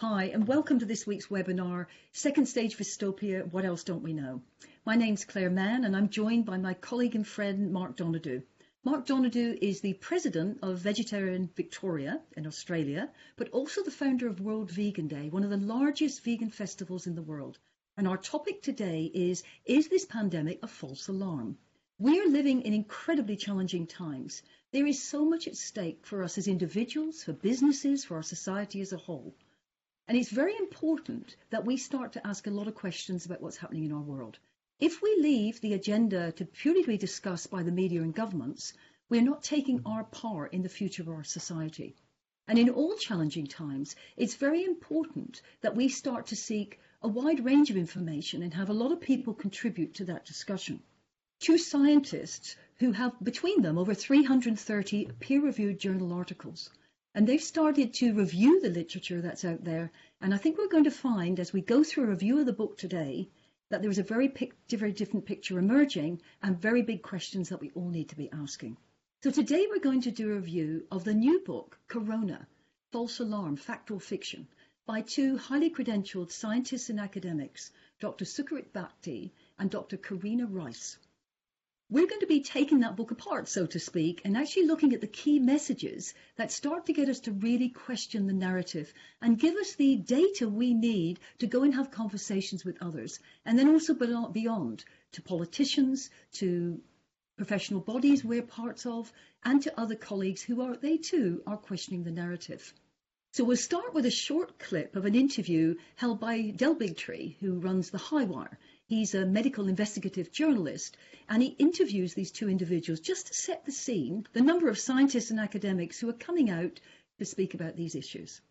Hi, and welcome to this week's webinar, Second Stage Dystopia, What Else Don't We Know? My name's Claire Mann, and I'm joined by my colleague and friend, Mark Donoghue. Mark Donoghue is the president of Vegetarian Victoria in Australia, but also the founder of World Vegan Day, one of the largest vegan festivals in the world. And our topic today is this pandemic a false alarm? We are living in incredibly challenging times. There is so much at stake for us as individuals, for businesses, for our society as a whole. And it's very important that we start to ask a lot of questions about what's happening in our world. If we leave the agenda to purely be discussed by the media and governments, we're not taking our part in the future of our society. And in all challenging times, it's very important that we start to seek a wide range of information and have a lot of people contribute to that discussion. Two scientists who have between them over 330 peer-reviewed journal articles. And they've started to review the literature that's out there. And I think we're going to find, as we go through a review of the book today, that there is a very different picture emerging and very big questions that we all need to be asking. So today we're going to do a review of the new book, Corona, False Alarm, Fact or Fiction, by two highly credentialed scientists and academics, Dr. Sucharit Bhakdi and Dr. Karina Rice. We're going to be taking that book apart, so to speak, and actually looking at the key messages that start to get us to really question the narrative and give us the data we need to go and have conversations with others, and then also beyond, to politicians, to professional bodies we're parts of, and to other colleagues who they too are questioning the narrative. So we'll start with a short clip of an interview held by Del Bigtree, who runs the Highwire. He's a medical investigative journalist, and he interviews these two individuals just to set the scene, the number of scientists and academics who are coming out to speak about these issues.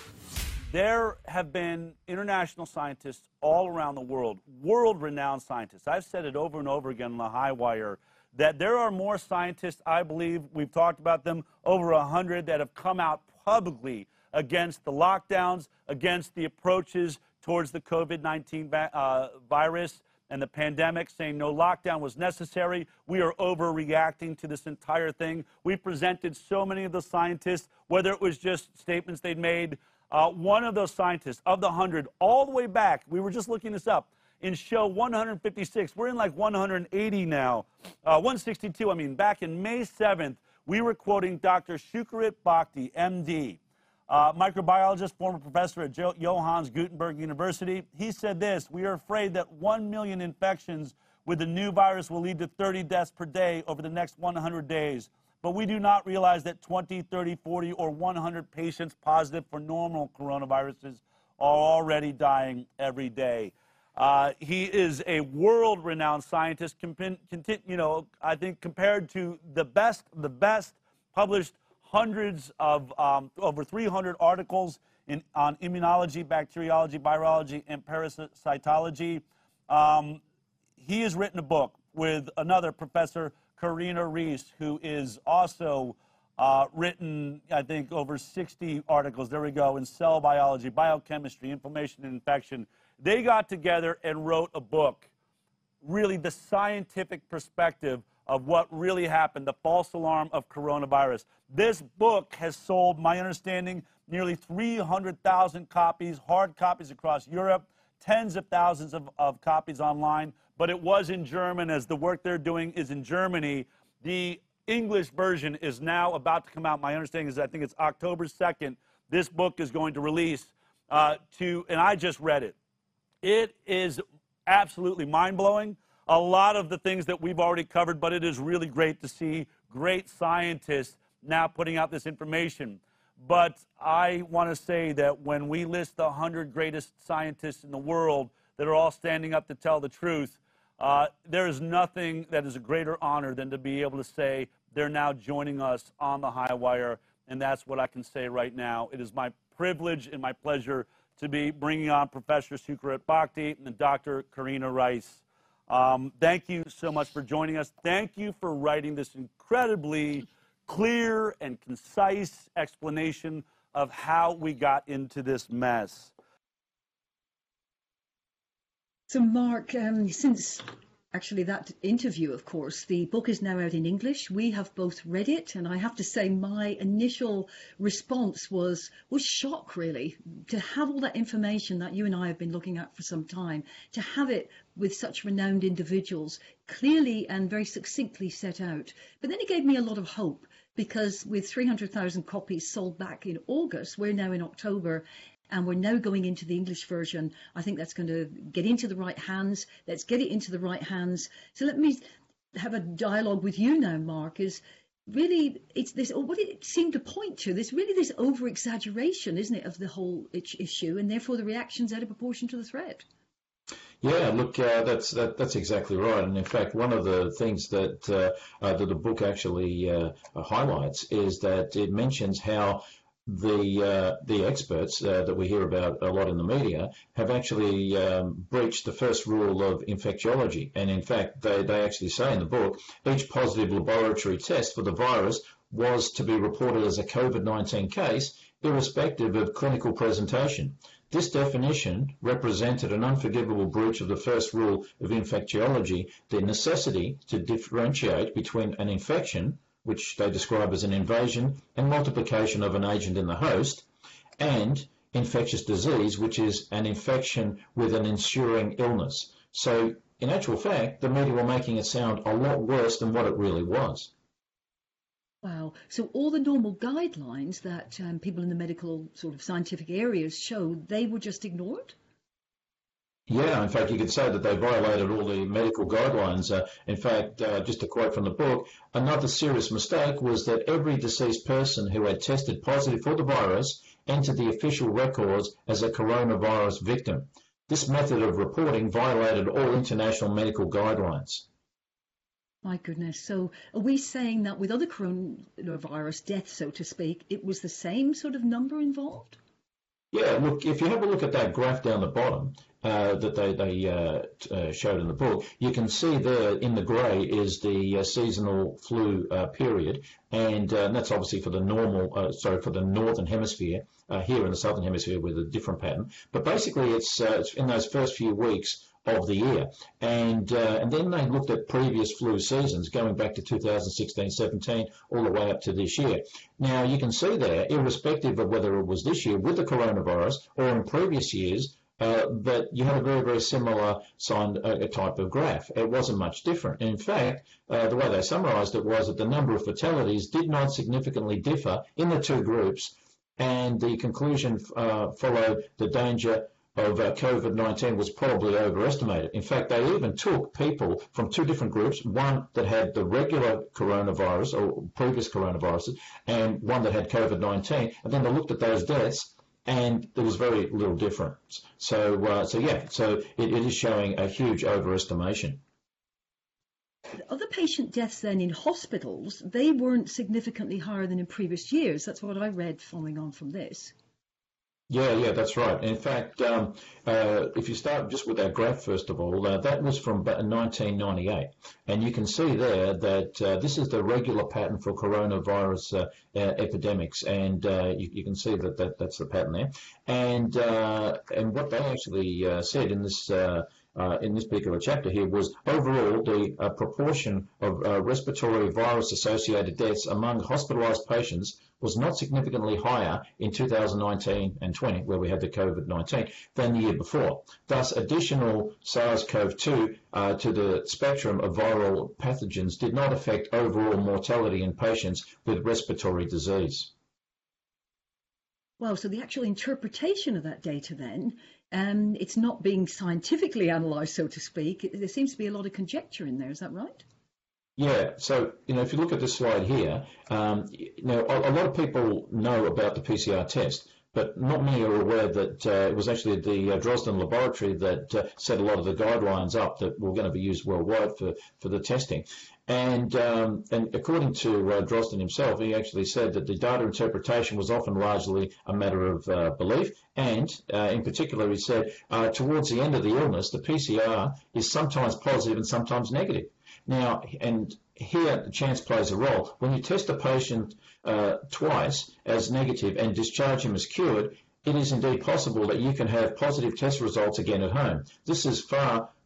There have been international scientists all around the world, world-renowned scientists. I've said it over and over again on the Highwire that there are more scientists, I believe, we've talked about them, over 100 that have come out publicly against the lockdowns, against the approaches towards the COVID-19 virus and the pandemic, saying no lockdown was necessary. We are overreacting to this entire thing. We presented so many of the scientists, whether it was just statements they'd made. One of those scientists, of the 100, all the way back, we were just looking this up, in show 156, we're in like 180 now, 162, I mean, back in May 7th, we were quoting Dr. Sucharit Bhakdi, MD, microbiologist, former professor at Johannes Gutenberg University. He said this: we are afraid that 1 million infections with the new virus will lead to 30 deaths per day over the next 100 days. But we do not realize that 20, 30, 40, or 100 patients positive for normal coronaviruses are already dying every day. He is a world-renowned scientist, I think compared to the best published hundreds of over 300 articles on immunology, bacteriology, virology, and parasitology. He has written a book with another professor, Karina Rice, who is also written, I think, over 60 articles, there we go, in cell biology, biochemistry, inflammation and infection. They got together and wrote a book, really the scientific perspective of what really happened, the false alarm of coronavirus. This book has sold, my understanding, nearly 300,000 copies, hard copies across Europe, tens of thousands of copies online, but it was in German, as the work they're doing is in Germany. The English version is now about to come out. My understanding is I think it's October 2nd. This book is going to release, and I just read it. It is absolutely mind-blowing. A lot of the things that we've already covered, but it is really great to see great scientists now putting out this information. But I want to say that when we list the 100 greatest scientists in the world that are all standing up to tell the truth, there is nothing that is a greater honor than to be able to say they're now joining us on the Highwire, and that's what I can say right now. It is my privilege and my pleasure to be bringing on Professor Sucharit Bhakdi and Dr. Karina Rice. Thank you so much for joining us. Thank you for writing this incredibly clear and concise explanation of how we got into this mess. So Mark, since actually that interview, of course. The book is now out in English. We have both read it, and I have to say my initial response was shock, really, to have all that information that you and I have been looking at for some time, to have it with such renowned individuals clearly and very succinctly set out. But then it gave me a lot of hope, because with 300,000 copies sold back in August, we're now in October, and we're now going into the English version. I think that's going to get into the right hands. Let's get it into the right hands. So let me have a dialogue with you now, Mark. Is really, it's this, what it seemed to point to, this over-exaggeration, isn't it, of the whole issue, and therefore the reaction's out of proportion to the threat. Yeah, look, that's exactly right. And in fact, one of the things that the book actually highlights is that it mentions how the experts that we hear about a lot in the media have actually breached the first rule of infectiology. And in fact, they actually say in the book, each positive laboratory test for the virus was to be reported as a COVID-19 case, irrespective of clinical presentation. This definition represented an unforgivable breach of the first rule of infectiology, the necessity to differentiate between an infection, which they describe as an invasion and multiplication of an agent in the host, and infectious disease, which is an infection with an ensuing illness. So, in actual fact, the media were making it sound a lot worse than what it really was. Wow. So all the normal guidelines that people in the medical sort of scientific areas showed, they were just ignored? Yeah, in fact, you could say that they violated all the medical guidelines. In fact, just a quote from the book, another serious mistake was that every deceased person who had tested positive for the virus entered the official records as a coronavirus victim. This method of reporting violated all international medical guidelines. My goodness. So are we saying that with other coronavirus deaths, so to speak, it was the same sort of number involved? Yeah, look, if you have a look at that graph down the bottom that they showed in the book, you can see there in the grey is the seasonal flu period, and that's obviously for the for the northern hemisphere. Here in the southern hemisphere with a different pattern, but basically it's in those first few weeks of the year, and then they looked at previous flu seasons going back to 2016, 17, all the way up to this year. Now you can see there, irrespective of whether it was this year with the coronavirus or in previous years, that you had a very, very similar type of graph. It wasn't much different. In fact, the way they summarised it was that the number of fatalities did not significantly differ in the two groups, and the conclusion followed the danger of COVID-19 was probably overestimated. In fact, they even took people from two different groups, one that had the regular coronavirus or previous coronaviruses and one that had COVID-19, and then they looked at those deaths and there was very little difference. So it is showing a huge overestimation. Other patient deaths then in hospitals, they weren't significantly higher than in previous years. That's what I read following on from this. Yeah, that's right. In fact, if you start just with that graph, first of all, that was from 1998. And you can see there that this is the regular pattern for coronavirus epidemics. And you can see that that's the pattern there. And what they actually said in this particular chapter here was overall the proportion of respiratory virus-associated deaths among hospitalised patients was not significantly higher in 2019 and 20, where we had the COVID-19, than the year before. Thus, additional SARS-CoV-2 to the spectrum of viral pathogens did not affect overall mortality in patients with respiratory disease. Well, so the actual interpretation of that data then, it's not being scientifically analysed, so to speak. There seems to be a lot of conjecture in there. Is that right? Yeah, so, if you look at this slide here, a lot of people know about the PCR test, but not many are aware that it was actually the Drosten laboratory that set a lot of the guidelines up that were going to be used worldwide for the testing. And according to Drosten himself, he actually said that the data interpretation was often largely a matter of belief. And in particular, he said, towards the end of the illness, the PCR is sometimes positive and sometimes negative. Now, and here chance plays a role. When you test a patient twice as negative and discharge him as cured, it is indeed possible that you can have positive test results again at home. This is far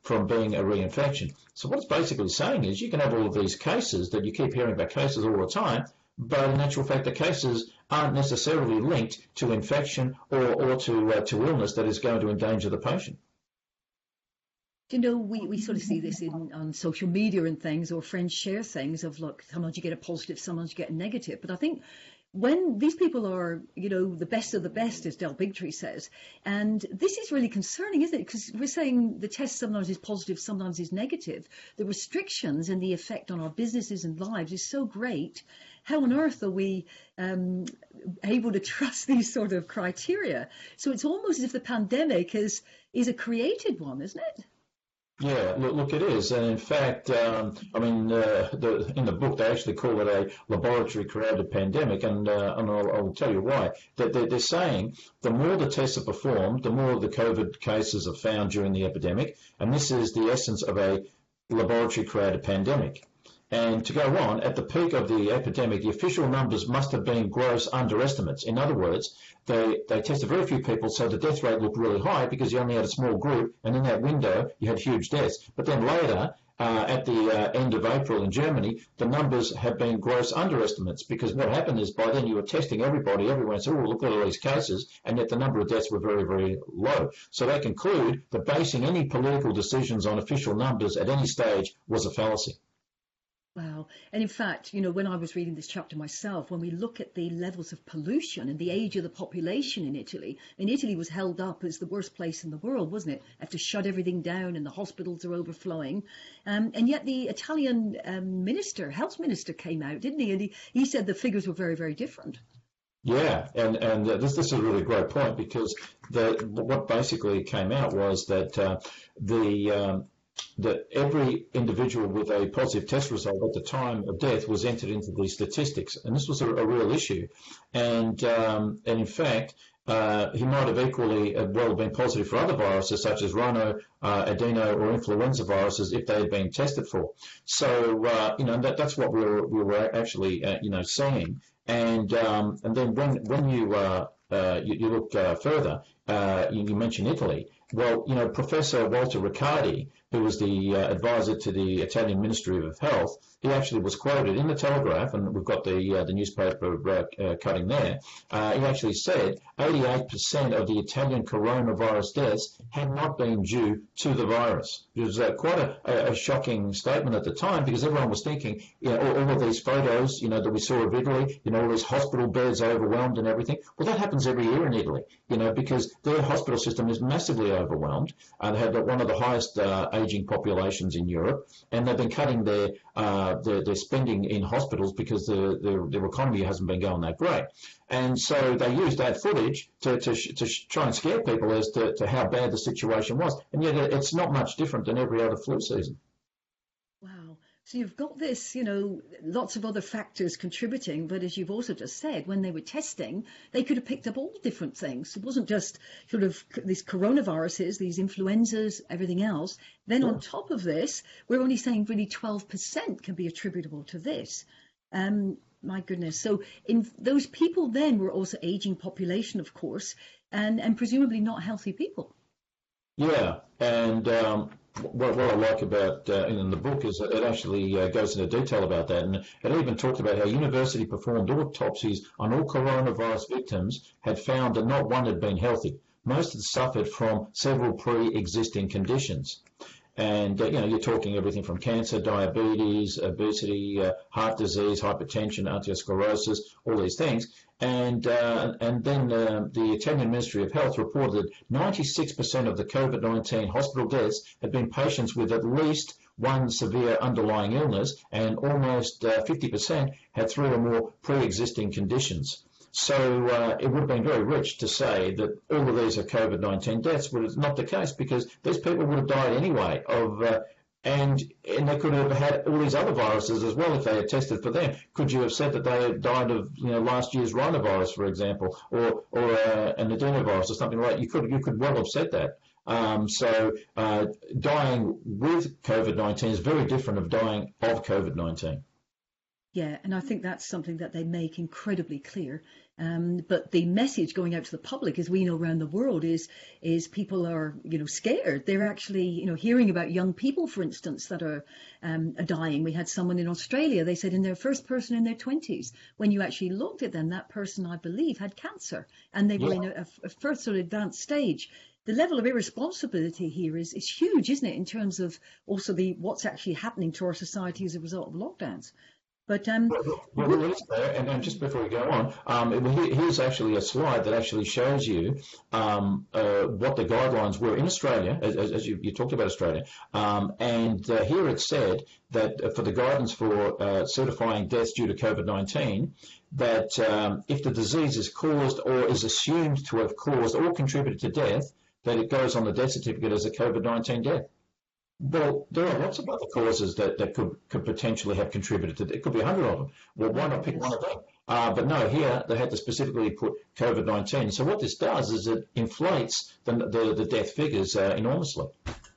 from being a reinfection. So what it's basically saying is you can have all of these cases that you keep hearing about cases all the time, but in actual fact the cases aren't necessarily linked to infection or to illness that is going to endanger the patient. You know, we sort of see this on social media and things, or friends share things of, look, sometimes you get a positive, sometimes you get a negative. But I think when these people are, you know, the best of the best, as Del Bigtree says, and this is really concerning, isn't it? Because we're saying the test sometimes is positive, sometimes is negative. The restrictions and the effect on our businesses and lives is so great. How on earth are we able to trust these sort of criteria? So it's almost as if the pandemic is a created one, isn't it? Yeah, look, it is. And in fact, I mean, in the book, they actually call it a laboratory-created pandemic, and I'll tell you why. They're saying the more the tests are performed, the more the COVID cases are found during the epidemic, and this is the essence of a laboratory-created pandemic. And to go on, at the peak of the epidemic, the official numbers must have been gross underestimates. In other words, they tested very few people, so the death rate looked really high because you only had a small group, and in that window, you had huge deaths. But then later, at the end of April in Germany, the numbers had been gross underestimates, because what happened is by then you were testing everybody, everyone said, oh, look at all these cases, and yet the number of deaths were very, very low. So they conclude that basing any political decisions on official numbers at any stage was a fallacy. Wow. And in fact, you know, when I was reading this chapter myself, when we look at the levels of pollution and the age of the population in Italy, and Italy was held up as the worst place in the world, wasn't it? Have to shut everything down and the hospitals are overflowing. And yet the Italian health minister came out, didn't he? And he said the figures were very, very different. Yeah, and this is a really great point, because what basically came out was that that every individual with a positive test result at the time of death was entered into these statistics, and this was a real issue. And in fact, he might have equally well been positive for other viruses such as rhino, adeno, or influenza viruses if they had been tested for. So you know, that's what we were actually seeing. And then when you look further, you mentioned Italy. Well, you know, Professor Walter Riccardi, who was the advisor to the Italian Ministry of Health, he actually was quoted in the Telegraph, and we've got the newspaper cutting there. He actually said 88% of the Italian coronavirus deaths had not been due to the virus. It was quite a shocking statement at the time, because everyone was thinking, you know, all of these photos, you know, that we saw of Italy, you know, all these hospital beds overwhelmed and everything. Well, that happens every year in Italy, you know, because their hospital system is massively overwhelmed. They have one of the highest aging populations in Europe, and they've been cutting their spending in hospitals because their economy hasn't been going that great. And so they used that footage to try and scare people as to how bad the situation was. And yet it's not much different than every other flu season. Wow. So you've got this, you know, lots of other factors contributing, but as you've also just said, when they were testing, they could have picked up all different things. It wasn't just sort of these coronaviruses, these influenzas, everything else. Then on top of this, we're only saying really 12% can be attributable to this. My goodness. So in those people then were also aging population, of course, and presumably not healthy people. Yeah, and what I like about in the book is it actually goes into detail about that, and it even talked about how university-performed autopsies on all coronavirus victims had found that not one had been healthy. Most had suffered from several pre-existing conditions. And, you know, you're talking everything from cancer, diabetes, obesity, heart disease, hypertension, arteriosclerosis, all these things. And then the Italian Ministry of Health reported that 96% of the COVID-19 hospital deaths had been patients with at least one severe underlying illness, and almost 50% had 3 or more pre-existing conditions. So it would have been very rich to say that all of these are COVID-19 deaths, but it's not the case, because these people would have died anyway and they could have had all these other viruses as well if they had tested for them. Could you have said that they had died of, you know, last year's rhinovirus, for example, or an adenovirus or something like that? You could well have said that. So dying with COVID-19 is very different of dying of COVID-19. Yeah, and I think that's something that they make incredibly clear. But the message going out to the public, as we know around the world, is people are, scared. They're actually, hearing about young people, for instance, that are dying. We had someone in Australia, they said in their first person in their 20s, when you actually looked at them, that person, I believe, had cancer, and they were in a first sort of advanced stage. The level of irresponsibility here is huge, isn't it, in terms of also what's actually happening to our society as a result of lockdowns. But well, it is there, and just before we go on, here's actually a slide that actually shows you what the guidelines were in Australia, as you talked about Australia, and here it said that for the guidance for certifying deaths due to COVID-19, that if the disease is caused or is assumed to have caused or contributed to death, that it goes on the death certificate as a COVID-19 death. Well, there are lots of other causes that could potentially have contributed to it. It could be 100 of them. Well, why not pick one of them? But no, here they had to specifically put COVID-19. So what this does is it inflates the death figures enormously.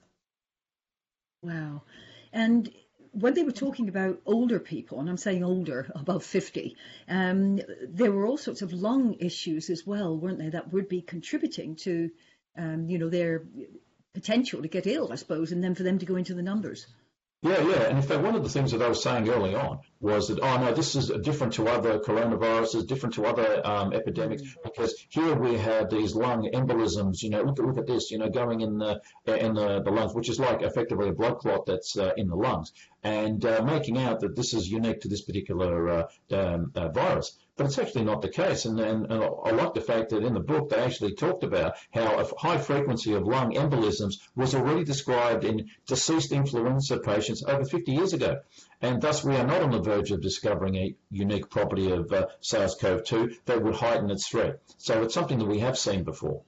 Wow. And when they were talking about older people, and I'm saying older, above 50, there were all sorts of lung issues as well, weren't there, that would be contributing to, their potential to get ill, I suppose, and then for them to go into the numbers. Yeah, and in fact, one of the things that I was saying early on was that, this is different to other coronaviruses, different to other epidemics, because here we have these lung embolisms. Look at this, going in the lungs, which is like effectively a blood clot that's in the lungs, and making out that this is unique to this particular virus. But it's actually not the case, and I like the fact that in the book they actually talked about how a high frequency of lung embolisms was already described in deceased influenza patients over 50 years ago, and thus we are not on the verge of discovering a unique property of SARS-CoV-2 that would heighten its threat. So it's something that we have seen before.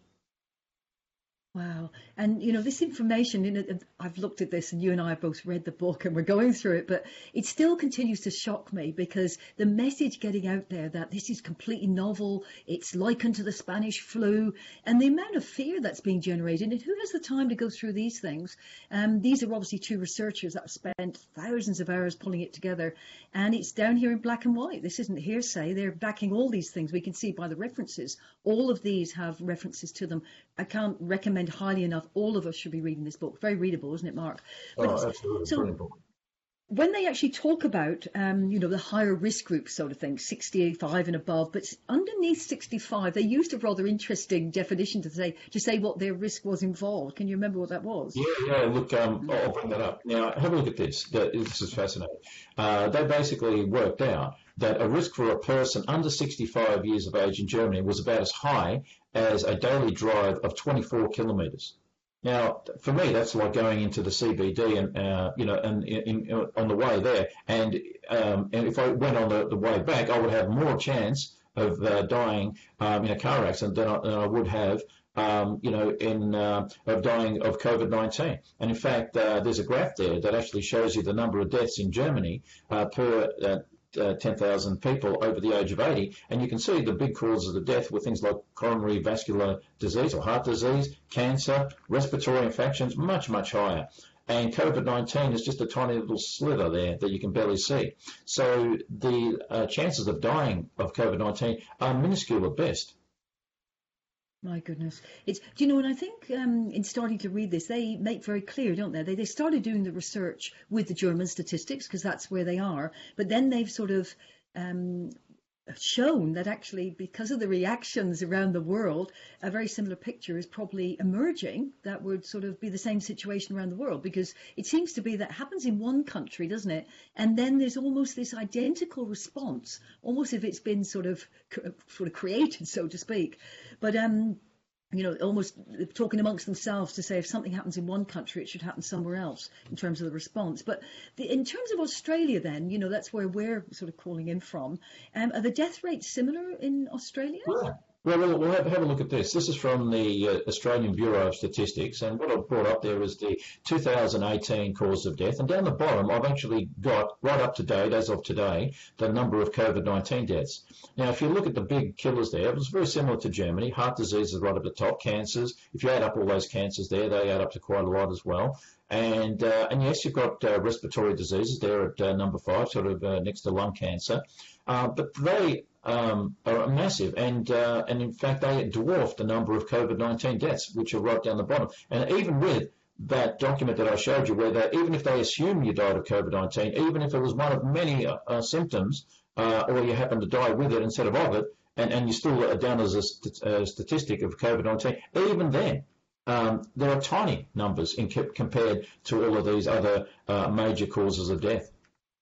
Wow. And, this information, I've looked at this and you and I have both read the book and we're going through it, but it still continues to shock me because the message getting out there that this is completely novel, it's likened to the Spanish flu, and the amount of fear that's being generated, and who has the time to go through these things? These are obviously two researchers that have spent thousands of hours pulling it together, and it's down here in black and white. This isn't hearsay. They're backing all these things. We can see by the references. All of these have references to them. I can't recommend highly enough. All of us should be reading this book. Very readable, isn't it, Mark? Absolutely. So when they actually talk about, the higher risk group sort of thing, 65 and above, but underneath 65, they used a rather interesting definition to say what their risk was involved. Can you remember what that was? Yeah. Look, I'll bring that up. Now, have a look at this. This is fascinating. They basically worked out that a risk for a person under 65 years of age in Germany was about as high as a daily drive of 24 kilometres. Now, for me, that's like going into the CBD and on the way there. And if I went on the way back, I would have more chance of dying in a car accident than I would have of dying of COVID-19. And in fact, there's a graph there that actually shows you the number of deaths in Germany per 10,000 people over the age of 80, and you can see the big causes of death were things like coronary vascular disease or heart disease, cancer, respiratory infections, much, much higher. And COVID-19 is just a tiny little sliver there that you can barely see. So the chances of dying of COVID-19 are minuscule at best. My goodness. And I think in starting to read this, they make very clear, don't they? They started doing the research with the German statistics because that's where they are. But then they've sort of shown that actually because of the reactions around the world, a very similar picture is probably emerging that would sort of be the same situation around the world, because it seems to be that happens in one country, doesn't it? And then there's almost this identical response, almost if it's been sort of created, so to speak. But almost talking amongst themselves to say if something happens in one country, it should happen somewhere else in terms of the response. But in terms of Australia then, that's where we're sort of calling in from. Are the death rates similar in Australia? Yeah. Well, we'll have a look at this. This is from the Australian Bureau of Statistics, and what I've brought up there is the 2018 cause of death. And down the bottom, I've actually got right up to date, as of today, the number of COVID-19 deaths. Now, if you look at the big killers there, it was very similar to Germany. Heart disease is right up the top. Cancers, if you add up all those cancers there, they add up to quite a lot as well. And yes, you've got respiratory diseases there at number 5, sort of next to lung cancer. but they are massive, and in fact they dwarf the number of COVID-19 deaths, which are right down the bottom. And even with that document that I showed you, where even if they assume you died of COVID-19, even if it was one of many symptoms, or you happen to die with it instead of it, and you still are down as a statistic of COVID-19, even then, there are tiny numbers compared to all of these other major causes of death.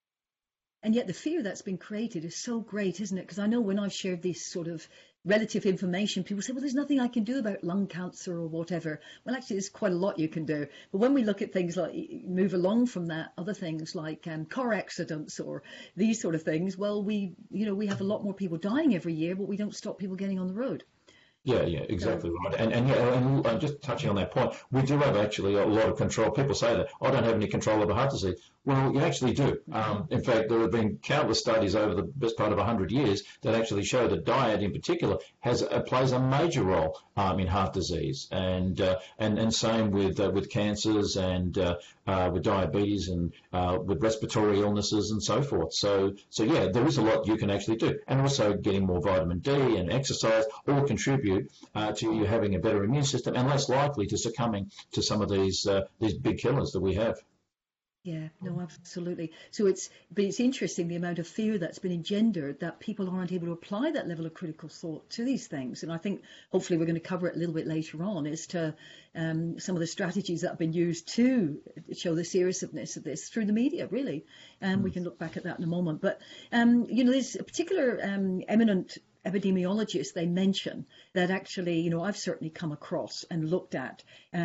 And yet the fear that's been created is so great, isn't it? Because I know when I've shared this sort of relative information, people say, well, there's nothing I can do about lung cancer or whatever. Well, actually, there's quite a lot you can do. But when we look at things like, move along from that, other things like car accidents or these sort of things, well, we have a lot more people dying every year, but we don't stop people getting on the road. Yeah, exactly right. And just touching on that point, we do have actually a lot of control. People say that, I don't have any control over heart disease. Well, you actually do. In fact, there have been countless studies over the best part of 100 years that actually show that diet in particular plays a major role in heart disease, and same with cancers and with diabetes and with respiratory illnesses and so forth. So yeah, there is a lot you can actually do, and also getting more vitamin D and exercise all contribute to you having a better immune system and less likely to succumbing to some of these big killers that we have. Yeah, no, absolutely. But it's interesting the amount of fear that's been engendered that people aren't able to apply that level of critical thought to these things. And I think hopefully we're going to cover it a little bit later on as to some of the strategies that have been used to show the seriousness of this through the media, really. We can look back at that in a moment. But, there's a particular eminent epidemiologist they mention that actually, I've certainly come across and looked at.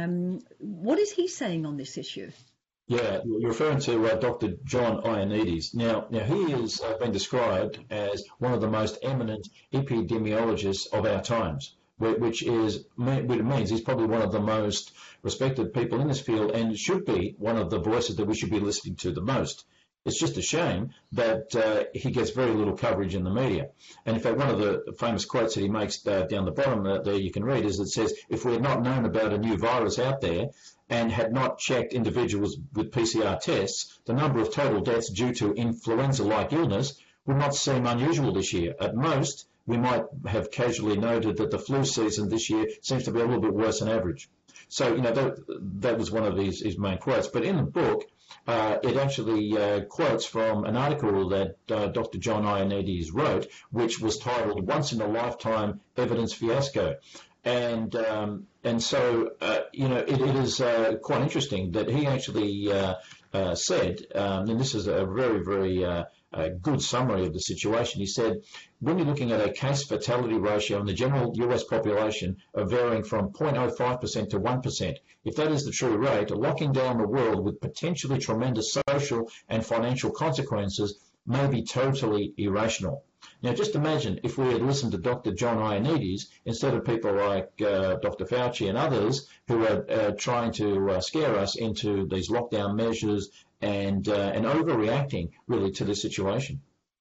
What is he saying on this issue? Yeah, you're referring to Dr. John Ioannidis. Now he has been described as one of the most eminent epidemiologists of our times, which means he's probably one of the most respected people in this field and should be one of the voices that we should be listening to the most. It's just a shame that he gets very little coverage in the media. And in fact, one of the famous quotes that he makes down the bottom there you can read is it says, if we had not known about a new virus out there and had not checked individuals with PCR tests, the number of total deaths due to influenza-like illness would not seem unusual this year. At most, we might have casually noted that the flu season this year seems to be a little bit worse than average. So, that was one of his main quotes. But in the book, it actually quotes from an article that Dr. John Ioannidis wrote, which was titled "Once in a Lifetime Evidence Fiasco." And so, it is quite interesting that he actually said, and this is a very, very good summary of the situation. He said, when you're looking at a case fatality ratio in the general US population of varying from 0.05% to 1%, if that is the true rate, locking down the world with potentially tremendous social and financial consequences may be totally irrational. Now, just imagine if we had listened to Dr. John Ioannidis instead of people like Dr. Fauci and others who are trying to scare us into these lockdown measures and overreacting really to the situation.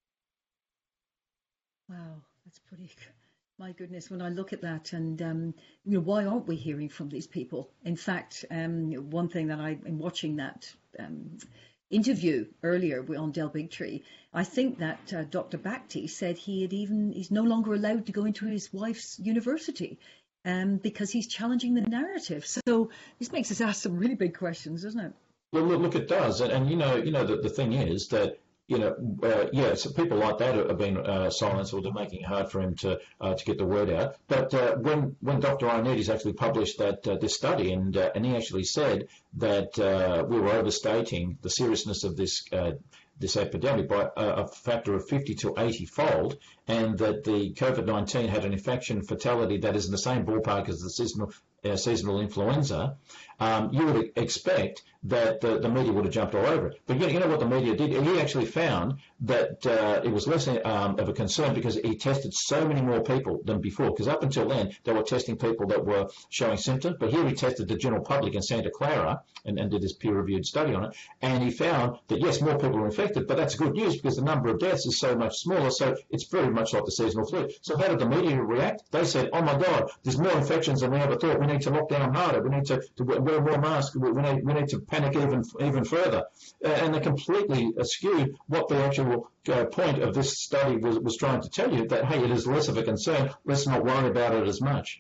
Wow, that's pretty. My goodness, when I look at that, and why aren't we hearing from these people? In fact, one thing that in watching that interview earlier on Del Bigtree, I think that Dr. Bhakti said he's no longer allowed to go into his wife's university because he's challenging the narrative. So this makes us ask some really big questions, doesn't it? Well, look, it does, and the thing is that so people like that have been silenced, or they're making it hard for him to get the word out. But when Dr. Ioannidis actually published this study, and he actually said that we were overstating the seriousness of this epidemic by a factor of 50 to 80-fold, and that the COVID-19 had an infection fatality that is in the same ballpark as the seasonal influenza, you would expect that the media would have jumped all over it. But you know what the media did? He actually found that it was less of a concern because he tested so many more people than before. Because up until then, they were testing people that were showing symptoms. But here he tested the general public in Santa Clara and did this peer-reviewed study on it. And he found that, yes, more people were infected, but that's good news because the number of deaths is so much smaller. So it's very much like the seasonal flu. So how did the media react? They said, oh, my God, there's more infections than we ever thought. We need to lock down harder. We need to wear more masks. We need to panic even further. And they completely skewed what the actual point of this study was trying to tell you, that, hey, it is less of a concern. Let's not worry about it as much.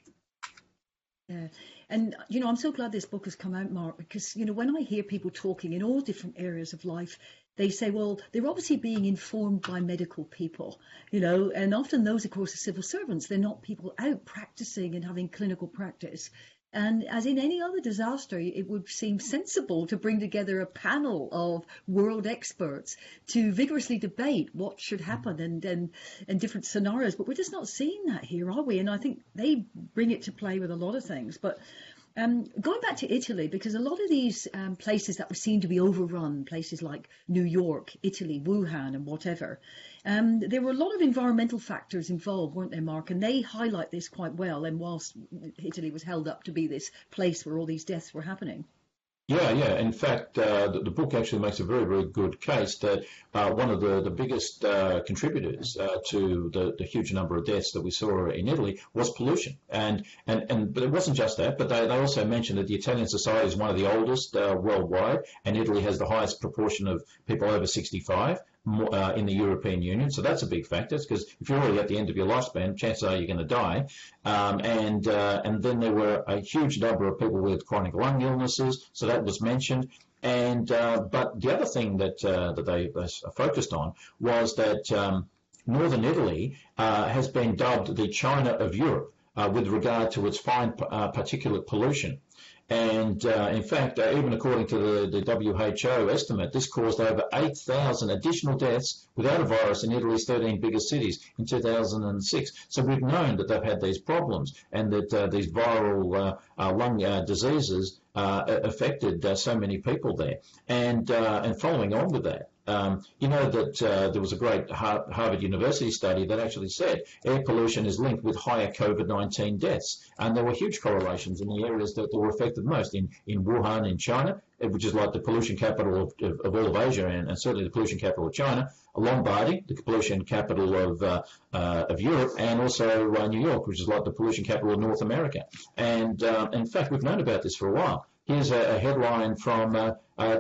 Yeah. And, I'm so glad this book has come out, Mark, because, when I hear people talking in all different areas of life, they say, well, they're obviously being informed by medical people, and often those, of course, are civil servants. They're not people out practicing and having clinical practice. And as in any other disaster, it would seem sensible to bring together a panel of world experts to vigorously debate what should happen and different scenarios. But we're just not seeing that here, are we? And I think they bring it to play with a lot of things. But going back to Italy, because a lot of these places that were seen to be overrun, places like New York, Italy, Wuhan and whatever, there were a lot of environmental factors involved, weren't there, Mark? And they highlight this quite well. And whilst Italy was held up to be this place where all these deaths were happening. Yeah. In fact, the book actually makes a very, very good case that one of the biggest contributors to the huge number of deaths that we saw in Italy was pollution. But it wasn't just that, but they also mentioned that the Italian society is one of the oldest worldwide, and Italy has the highest proportion of people over 65. In the European Union, so that's a big factor, because if you're already at the end of your lifespan, chances are you're going to die. And then there were a huge number of people with chronic lung illnesses, so that was mentioned. And but the other thing that they focused on was that northern Italy has been dubbed the China of Europe with regard to its fine particulate pollution. And in fact, even according to the WHO estimate, this caused over 8,000 additional deaths without a virus in Italy's 13 biggest cities in 2006. So we've known that they've had these problems, and that these viral lung diseases affected so many people there. And following on with that, that there was a great Harvard University study that actually said air pollution is linked with higher COVID-19 deaths. And there were huge correlations in the areas that were affected most. In Wuhan, in China, which is like the pollution capital of all of Asia, and certainly the pollution capital of China, Lombardy, the pollution capital of Europe, and also New York, which is like the pollution capital of North America. And in fact, we've known about this for a while. Here's a headline from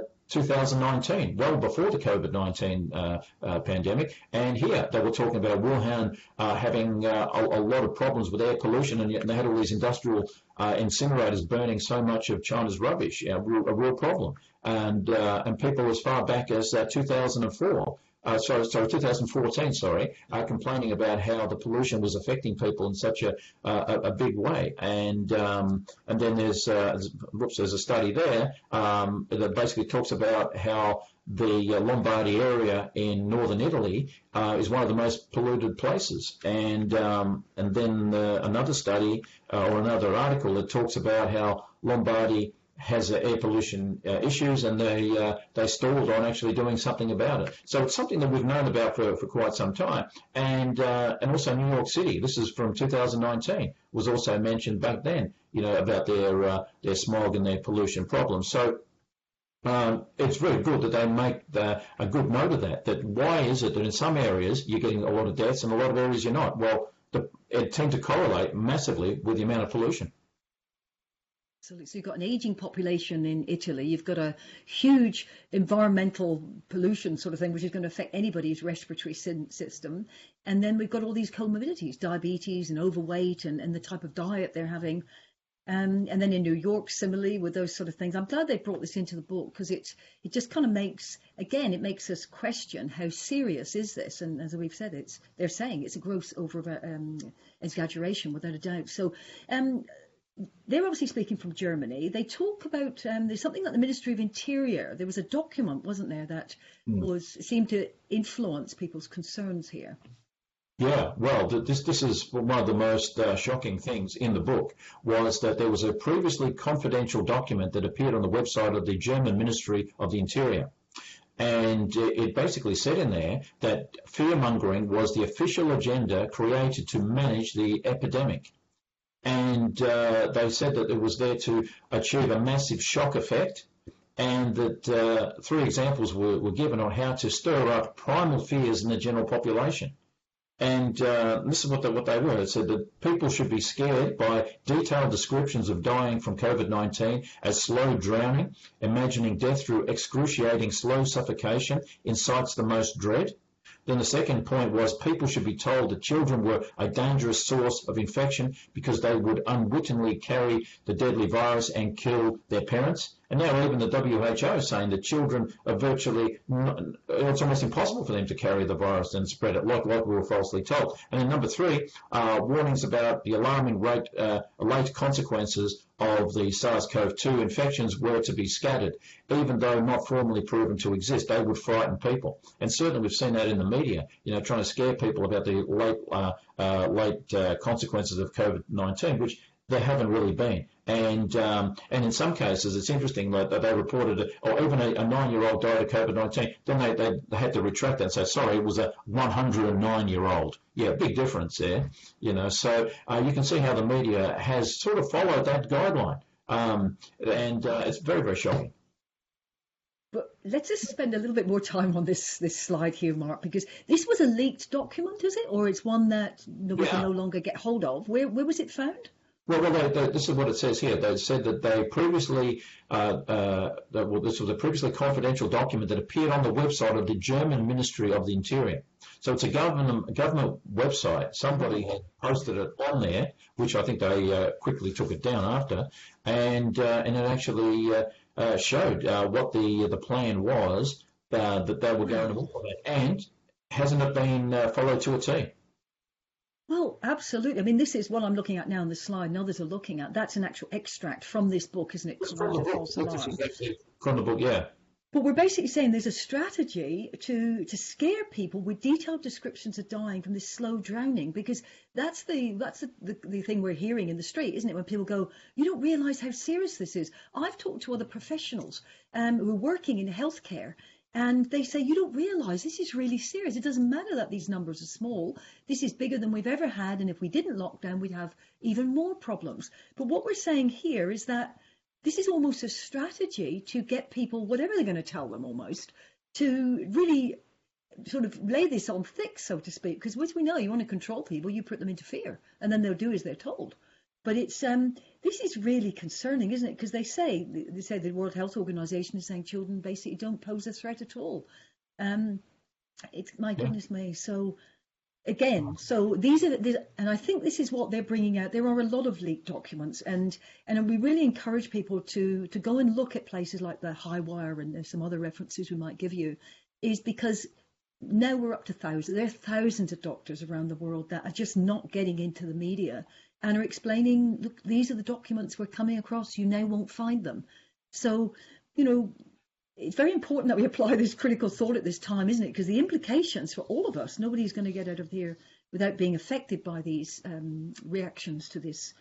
2019, well before the COVID-19 pandemic, and here they were talking about Wuhan having a lot of problems with air pollution, and yet they had all these industrial incinerators burning so much of China's rubbish, a real problem. And people as far back as 2014, complaining about how the pollution was affecting people in such a big way. And then there's a study there that basically talks about how the Lombardy area in northern Italy is one of the most polluted places. And then another study or another article that talks about how Lombardy has air pollution issues, and they stalled on actually doing something about it. So it's something that we've known about for quite some time. And also New York City, this is from 2019, was also mentioned back then, about their smog and their pollution problems. So it's very good that they make a good note of that why is it that in some areas you're getting a lot of deaths and a lot of areas you're not? Well, it tends to correlate massively with the amount of pollution. So you've got an aging population in Italy, you've got a huge environmental pollution sort of thing, which is going to affect anybody's respiratory system. And then we've got all these comorbidities, diabetes and overweight and the type of diet they're having. And then in New York, similarly, with those sort of things. I'm glad they brought this into the book, because it just kind of makes us question how serious is this. And as we've said, they're saying it's a gross exaggeration, without a doubt. So they're obviously speaking from Germany. They talk about there's something like the Ministry of Interior. There was a document, wasn't there, that seemed to influence people's concerns here. Yeah, well, this is one of the most shocking things in the book, was that there was a previously confidential document that appeared on the website of the German Ministry of the Interior. And it basically said in there that fear-mongering was the official agenda created to manage the epidemic. And they said that it was there to achieve a massive shock effect, and that 3 examples were given on how to stir up primal fears in the general population. And this is what they were. It said that people should be scared by detailed descriptions of dying from COVID-19 as slow drowning. Imagining death through excruciating slow suffocation incites the most dread. Then the second point was people should be told that children were a dangerous source of infection because they would unwittingly carry the deadly virus and kill their parents. And now even the WHO is saying that children are virtually, it's almost impossible for them to carry the virus and spread it like we were falsely told. And then number three, warnings about the alarming late consequences of the SARS-CoV-2 infections were to be scattered, even though not formally proven to exist. They would frighten people. And certainly we've seen that in the media, trying to scare people about the late consequences of COVID-19, which there haven't really been. And in some cases, it's interesting that they reported, or even a 9-year-old died of COVID-19, then they had to retract that and say, sorry, it was a 109-year-old. Yeah, big difference there, So you can see how the media has sort of followed that guideline. And it's very, very shocking. But let's just spend a little bit more time on this slide here, Mark, because this was a leaked document, is it? Or it's one that we can no longer get hold of? Where was it found? Well, this is what it says here. They said that they previously, this was a previously confidential document that appeared on the website of the German Ministry of the Interior. So it's a government website. Somebody had posted it on there, which I think they quickly took it down after, and it actually showed what the plan was that they were going to implement. And hasn't it been followed to a T? Well, absolutely. I mean, this is what I'm looking at now on the slide and others are looking at. That's an actual extract from this book, isn't it? From the book, yeah. But we're basically saying there's a strategy to scare people with detailed descriptions of dying from this slow drowning, because that's the thing we're hearing in the street, isn't it? When people go, you don't realise how serious this is. I've talked to other professionals who are working in healthcare, and they say, you don't realise this is really serious. It doesn't matter that these numbers are small. This is bigger than we've ever had. And if we didn't lock down, we'd have even more problems. But what we're saying here is that this is almost a strategy to get people, whatever they're going to tell them almost, to really sort of lay this on thick, so to speak. Because as we know, you want to control people, you put them into fear, and then they'll do as they're told. But it's this is really concerning, isn't it? Because they say the World Health Organization is saying children basically don't pose a threat at all. It's my goodness me. So again, these are and I think this is what they're bringing out. There are a lot of leaked documents, and we really encourage people to go and look at places like the Highwire, and there's some other references we might give you, is because now we're up to thousands. There are thousands of doctors around the world that are just not getting into the media and are explaining, look, these are the documents we're coming across, you now won't find them. So, it's very important that we apply this critical thought at this time, isn't it? Because the implications for all of us, nobody's going to get out of here without being affected by these reactions to this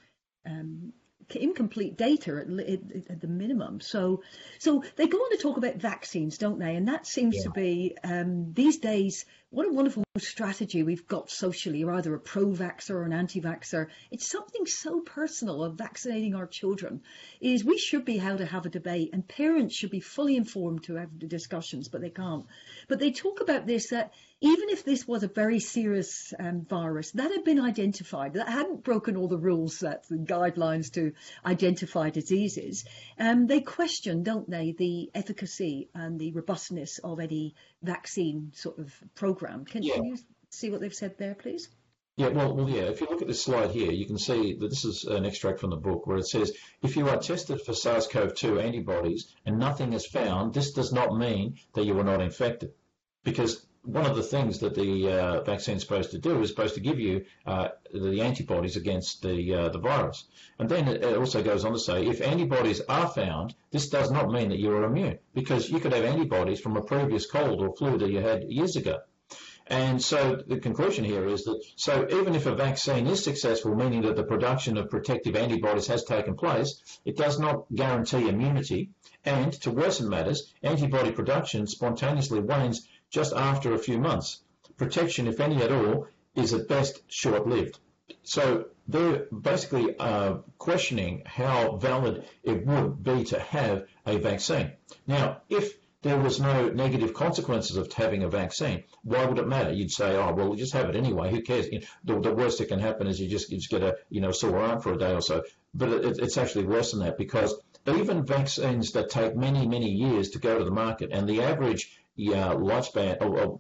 incomplete data at the minimum. So they go on to talk about vaccines, don't they? And that seems to be, these days, what a wonderful strategy we've got socially. You're either a pro-vaxxer or an anti-vaxxer. It's something so personal of vaccinating our children. Is we should be able to have a debate, and parents should be fully informed to have the discussions, but they can't. But they talk about this, that even if this was a very serious virus that had been identified, that hadn't broken all the rules, that the guidelines to identify diseases, they question, don't they, the efficacy and the robustness of any vaccine sort of program. Can you see what they've said there, please? Yeah, well, yeah. If you look at this slide here, you can see that this is an extract from the book where it says, if you are tested for SARS-CoV-2 antibodies and nothing is found, this does not mean that you were not infected. Because one of the things that the vaccine is supposed to do is supposed to give you the antibodies against the virus. And then it also goes on to say, if antibodies are found, this does not mean that you are immune, because you could have antibodies from a previous cold or flu that you had years ago. And so the conclusion here is that, so even if a vaccine is successful, meaning that the production of protective antibodies has taken place, it does not guarantee immunity. And to worsen matters, antibody production spontaneously wanes just after a few months. Protection, if any at all, is at best short-lived. So they're basically questioning how valid it would be to have a vaccine. Now, if there was no negative consequences of having a vaccine, why would it matter? You'd say, oh, well, just have it anyway. Who cares? The worst that can happen is you just get a sore arm for a day or so. But it's actually worse than that, because even vaccines that take many, many years to go to the market, and the average lifespan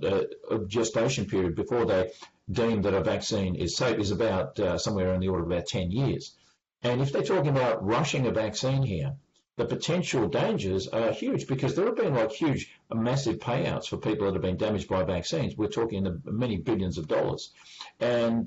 of gestation period before they deem that a vaccine is safe is about somewhere in the order of about 10 years. And if they're talking about rushing a vaccine here, the potential dangers are huge, because there have been huge, massive payouts for people that have been damaged by vaccines. We're talking in the many billions of dollars. And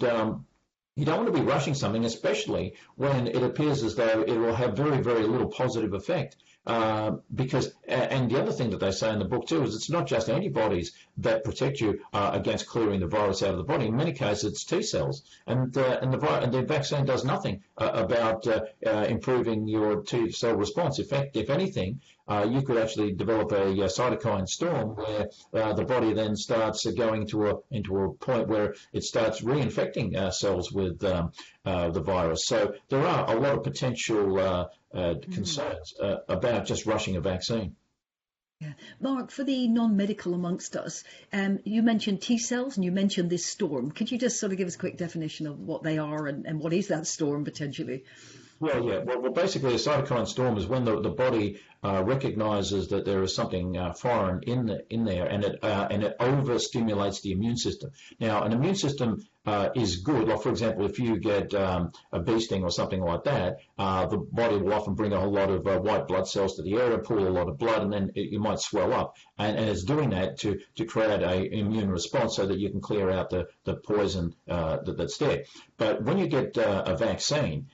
you don't want to be rushing something, especially when it appears as though it will have very, very little positive effect. Because, and the other thing that they say in the book too is it's not just antibodies that protect you against clearing the virus out of the body. In many cases, it's T cells, and the vaccine does nothing about improving your T cell response. In fact, if anything, you could actually develop a cytokine storm where the body then starts going into a point where it starts reinfecting cells with the virus. So there are a lot of potential concerns about just rushing a vaccine. Yeah. Mark, for the non-medical amongst us, you mentioned T cells and you mentioned this storm. Could you just sort of give us a quick definition of what they are and what is that storm potentially? Well, yeah. Well, basically, a cytokine storm is when the body recognizes that there is something foreign in there, and it overstimulates the immune system. Now, an immune system is good. Like, for example, if you get a bee sting or something like that, the body will often bring a whole lot of white blood cells to the area, pull a lot of blood, and then you might swell up. And it's doing that to create an immune response so that you can clear out the poison that's there. But when you get a vaccine,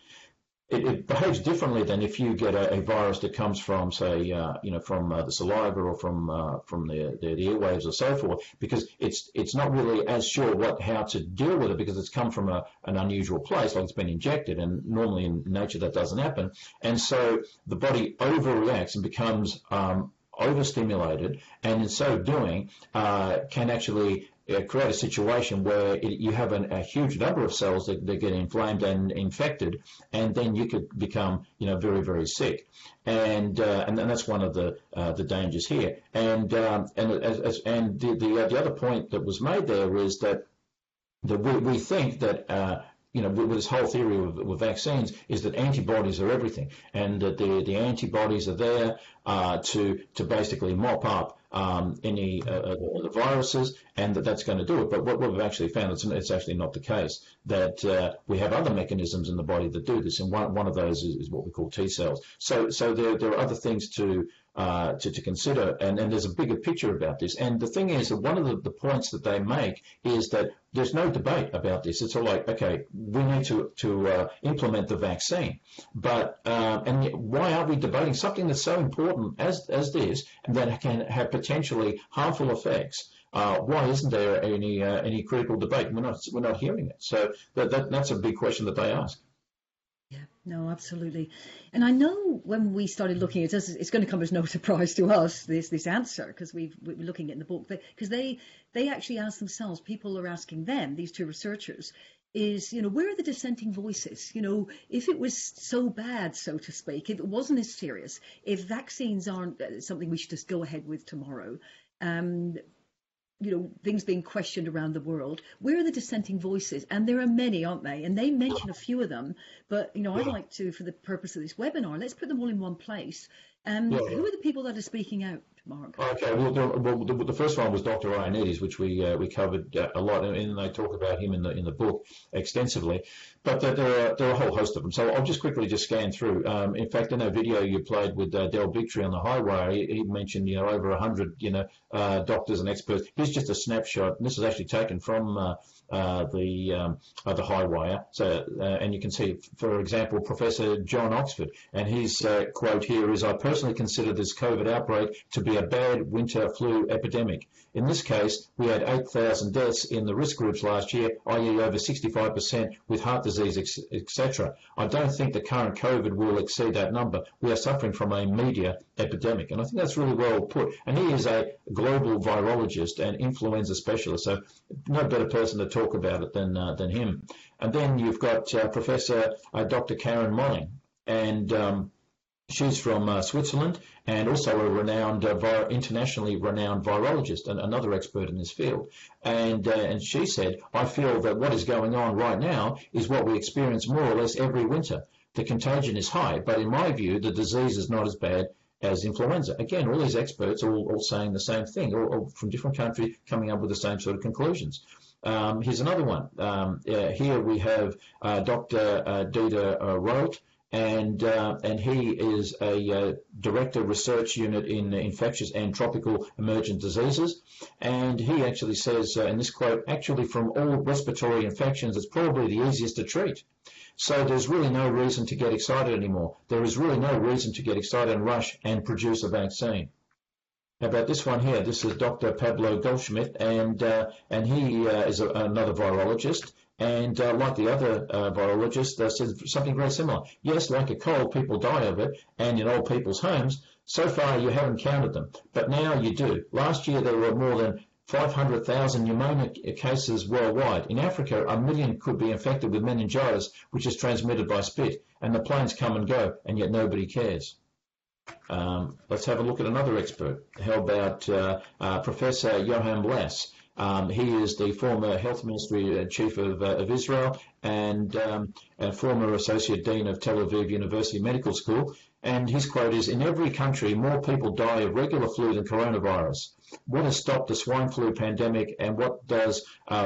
it behaves differently than if you get a virus that comes from, say, from the saliva or from the airwaves or so forth, because it's not really as sure how to deal with it, because it's come from an unusual place, like it's been injected, and normally in nature that doesn't happen. And so the body overreacts and becomes overstimulated, and in so doing can actually create a situation where you have a huge number of cells that get inflamed and infected, and then you could become, very, very sick. And that's one of the dangers here. And the other point that was made there is that we think that with this whole theory with vaccines is that antibodies are everything, and that the antibodies are there to basically mop up any the viruses, and that's going to do it. But what we've actually found, it's actually not the case, that we have other mechanisms in the body that do this, and one of those is what we call T cells. So there are other things to consider, and there's a bigger picture about this. And the thing is that one of the points that they make is that there's no debate about this. It's all like, okay, we need to implement the vaccine, but and why aren't we debating something that's so important as this, and that can have potentially harmful effects? Why isn't there any critical debate? We're not hearing it. So that's a big question that they ask. Yeah, no, absolutely. And I know when we started looking at this, it's going to come as no surprise to us, this answer, because we're looking at it in the book, because they actually ask themselves, people are asking them, these two researchers, is, where are the dissenting voices? If it was so bad, so to speak, if it wasn't as serious, if vaccines aren't something we should just go ahead with tomorrow, things being questioned around the world, where are the dissenting voices? And there are many, aren't they? And they mention a few of them, but, I'd like to, for the purpose of this webinar, let's put them all in one place. Who are the people that are speaking out, Mark? Okay, well, the first one was Dr. Ioannidis, which we covered a lot, and they talk about him in the book extensively. But there are a whole host of them. So I'll just quickly scan through. In fact, in that video you played with Del Bigtree on the Highwire, he mentioned over 100 doctors and experts. Here's just a snapshot. And this is actually taken from the Highwire. So and you can see, for example, Professor John Oxford, and his quote here is, "I personally consider this COVID outbreak to be a bad winter flu epidemic. In this case, we had 8,000 deaths in the risk groups last year, i.e. over 65% with heart disease, etc. I don't think the current COVID will exceed that number. We are suffering from a media epidemic." And I think that's really well put. And he is a global virologist and influenza specialist, so no better person to talk about it than him. And then you've got Professor Dr. Karen Molling, and She's from Switzerland, and also a renowned, internationally renowned virologist and another expert in this field. And she said, I feel that what is going on right now is what we experience more or less every winter. The contagion is high, but in my view, the disease is not as bad as influenza. Again, all these experts are all saying the same thing, all from different countries coming up with the same sort of conclusions. Here's another one. Here we have Dr. Dieter Roth, and he is a director research unit in infectious and tropical emergent diseases. And he actually says in this quote, actually from all respiratory infections, it's probably the easiest to treat. So there's really no reason to get excited anymore. There is really no reason to get excited and rush and produce a vaccine. How about this one here? This is Dr. Pablo Goldschmidt, and he is another virologist. And like the other virologist, said something very similar. Yes, like a cold, people die of it, and in old people's homes. So far, you haven't counted them, but now you do. Last year, there were more than 500,000 pneumonia cases worldwide. In Africa, 1 million could be infected with meningitis, which is transmitted by spit, and the planes come and go, and yet nobody cares. Let's have a look at another expert. How about Professor Johan Blas? He is the former Health Ministry Chief of Israel and former Associate Dean of Tel Aviv University Medical School. And his quote is, in every country, more people die of regular flu than coronavirus. What has stopped the swine flu pandemic, and what does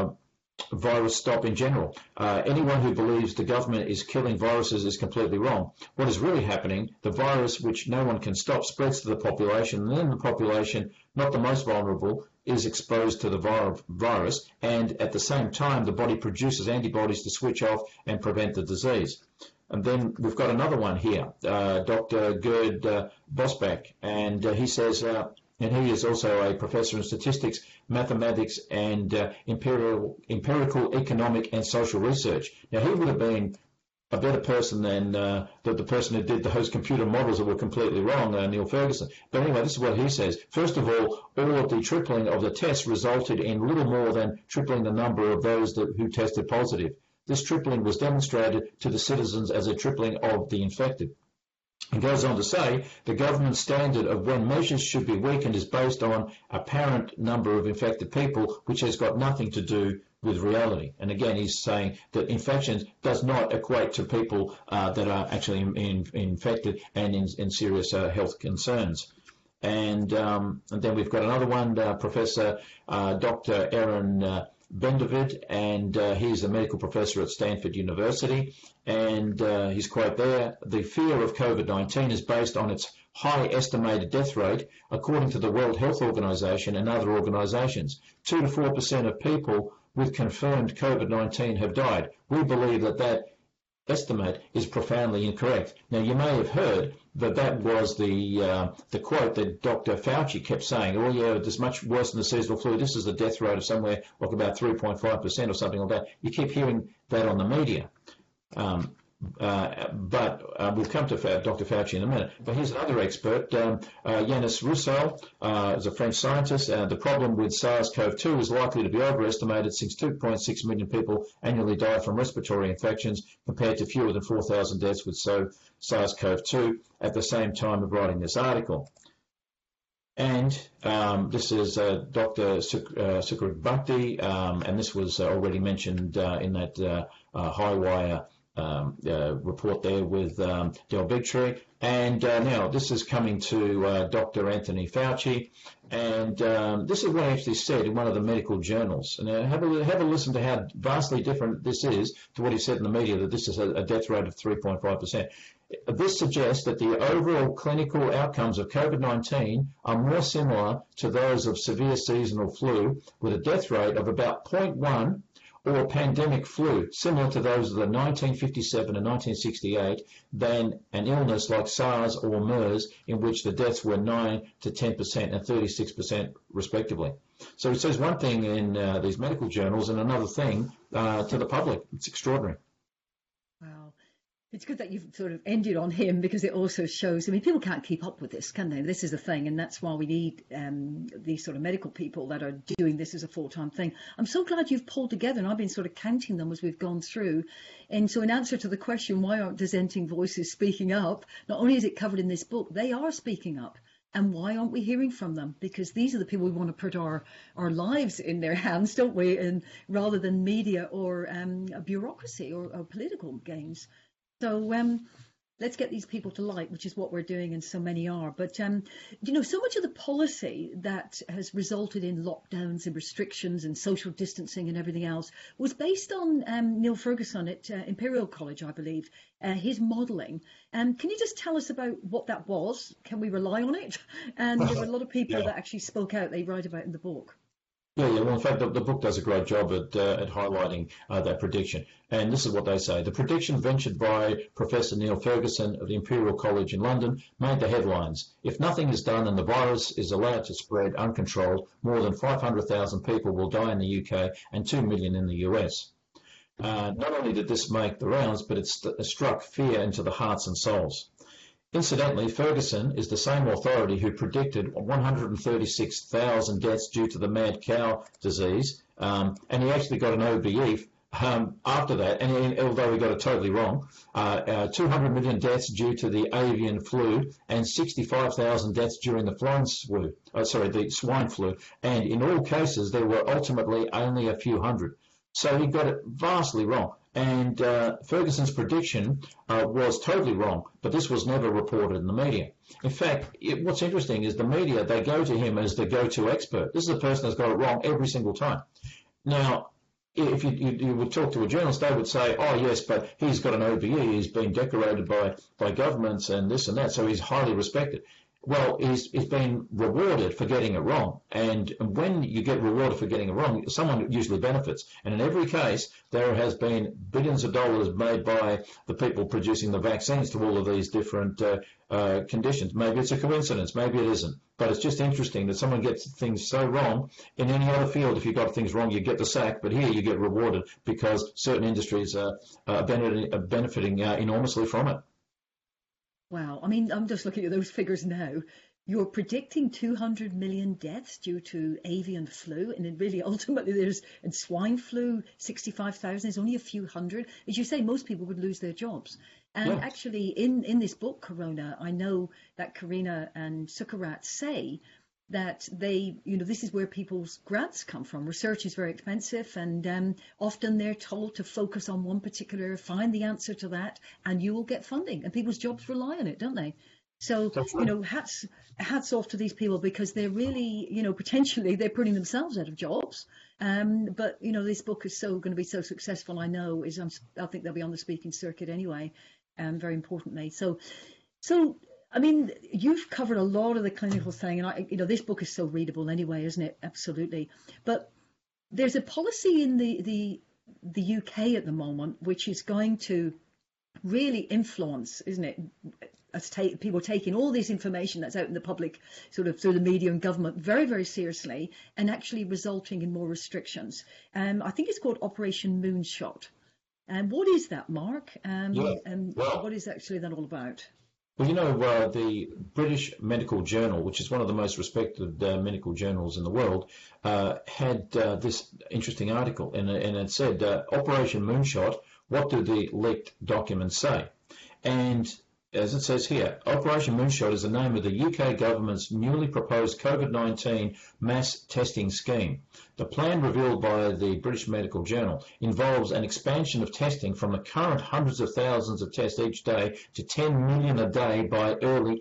virus stop in general? Anyone who believes the government is killing viruses is completely wrong. What is really happening, the virus, which no one can stop, spreads to the population, and then the population, not the most vulnerable, is exposed to the virus, and at the same time the body produces antibodies to switch off and prevent the disease. And then we've got another one here, Dr. Gerd Bosbach, and he says, and he is also a professor in statistics, mathematics, and empirical economic and social research. Now, he would have been a better person than the person who did those computer models that were completely wrong, Neil Ferguson. But anyway, this is what he says. First of all of the tripling of the tests resulted in little more than tripling the number of those who tested positive. This tripling was demonstrated to the citizens as a tripling of the infected. He goes on to say, the government standard of when measures should be weakened is based on apparent number of infected people, which has got nothing to do with reality. And again, he's saying that infections does not equate to people that are actually infected and in serious health concerns. And then we've got another one, Professor Dr. Aaron Bendavid, and he's a medical professor at Stanford University, and his quote there, the fear of COVID-19 is based on its high estimated death rate, according to the World Health Organization and other organizations. 2 to 4% of people with confirmed COVID-19 have died. We believe that estimate is profoundly incorrect. Now, you may have heard that was the quote that Dr. Fauci kept saying, oh yeah, it's much worse than the seasonal flu. This is the death rate of somewhere like about 3.5% or something like that. You keep hearing that on the media. But we'll come to Dr. Fauci in a minute. But here's another expert, Yanis Roussel, is a French scientist. The problem with SARS-CoV-2 is likely to be overestimated, since 2.6 million people annually die from respiratory infections, compared to fewer than 4,000 deaths with SARS-CoV-2 at the same time of writing this article. And this is Dr. Sukhrit Bhakdi, and this was already mentioned in that Highwire report there with Del Bigtree. And now this is coming to Dr. Anthony Fauci, and this is what he actually said in one of the medical journals. And have a listen to how vastly different this is to what he said in the media, that this is a death rate of 3.5%. This suggests that the overall clinical outcomes of COVID-19 are more similar to those of severe seasonal flu, with a death rate of about 0.1, or pandemic flu, similar to those of the 1957 and 1968, than an illness like SARS or MERS, in which the deaths were 9 to 10% and 36% respectively. So it says one thing in these medical journals and another thing to the public. It's extraordinary. Wow. It's good that you've sort of ended on him, because it also shows, I mean, people can't keep up with this, can they? This is the thing, and that's why we need these sort of medical people that are doing this as a full-time thing. I'm so glad you've pulled together, and I've been sort of counting them as we've gone through. And so in answer to the question, why aren't dissenting voices speaking up? Not only is it covered in this book, they are speaking up. And why aren't we hearing from them? Because these are the people we want to put our lives in their hands, don't we? And rather than media or a bureaucracy or political gains. So let's get these people to light, which is what we're doing, and so many are. But, so much of the policy that has resulted in lockdowns and restrictions and social distancing and everything else was based on Neil Ferguson at Imperial College, I believe, his modelling. Can you just tell us about what that was? Can we rely on it? And there were a lot of people that actually spoke out, they write about in the book. Yeah. Well, in fact, the book does a great job at highlighting that prediction. And this is what they say. The prediction ventured by Professor Neil Ferguson of the Imperial College in London made the headlines. If nothing is done and the virus is allowed to spread uncontrolled, more than 500,000 people will die in the UK and 2 million in the US. Not only did this make the rounds, but it struck fear into the hearts and souls. Incidentally, Ferguson is the same authority who predicted 136,000 deaths due to the mad cow disease, and he actually got an OBE after that, and although he got it totally wrong, 200 million deaths due to the avian flu and 65,000 deaths during the swine flu, and in all cases there were ultimately only a few hundred. So he got it vastly wrong. And Ferguson's prediction was totally wrong, but this was never reported in the media. In fact, what's interesting is the media, they go to him as the go-to expert. This is a person that's got it wrong every single time. Now, if you would talk to a journalist, they would say, oh, yes, but he's got an OBE, he's been decorated by governments and this and that, so he's highly respected. Well, he's been rewarded for getting it wrong. And when you get rewarded for getting it wrong, someone usually benefits. And in every case, there has been billions of dollars made by the people producing the vaccines to all of these different conditions. Maybe it's a coincidence, maybe it isn't. But it's just interesting that someone gets things so wrong. In any other field, if you got things wrong, you get the sack. But here you get rewarded because certain industries are benefiting enormously from it. Wow. I mean, I'm just looking at those figures now. You're predicting 200 million deaths due to avian flu, and then really ultimately in swine flu, 65,000. There's only a few hundred. As you say, most people would lose their jobs. And actually, in this book, Corona, I know that Karina and Sukharat say that this is where people's grants come from. Research is very expensive, and often they're told to focus on one particular, find the answer to that, and you will get funding. And people's jobs rely on it, don't they? So, hats off to these people, because they're really, potentially they're putting themselves out of jobs. But, this book is going to be so successful, I know, I think they'll be on the speaking circuit anyway, very importantly. So, I mean, you've covered a lot of the clinical thing, and this book is so readable anyway, isn't it? Absolutely. But there's a policy in the UK at the moment which is going to really influence, isn't it? As people taking all this information that's out in the public, sort of through the media and government, very, very seriously, and actually resulting in more restrictions. I think it's called Operation Moonshot. And what is that, Mark? And what is actually that all about? Well, the British Medical Journal, which is one of the most respected medical journals in the world, had this interesting article, and it said, Operation Moonshot, what do the leaked documents say? And as it says here, Operation Moonshot is the name of the UK government's newly proposed COVID-19 mass testing scheme. The plan revealed by the British Medical Journal involves an expansion of testing from the current hundreds of thousands of tests each day to 10 million a day by early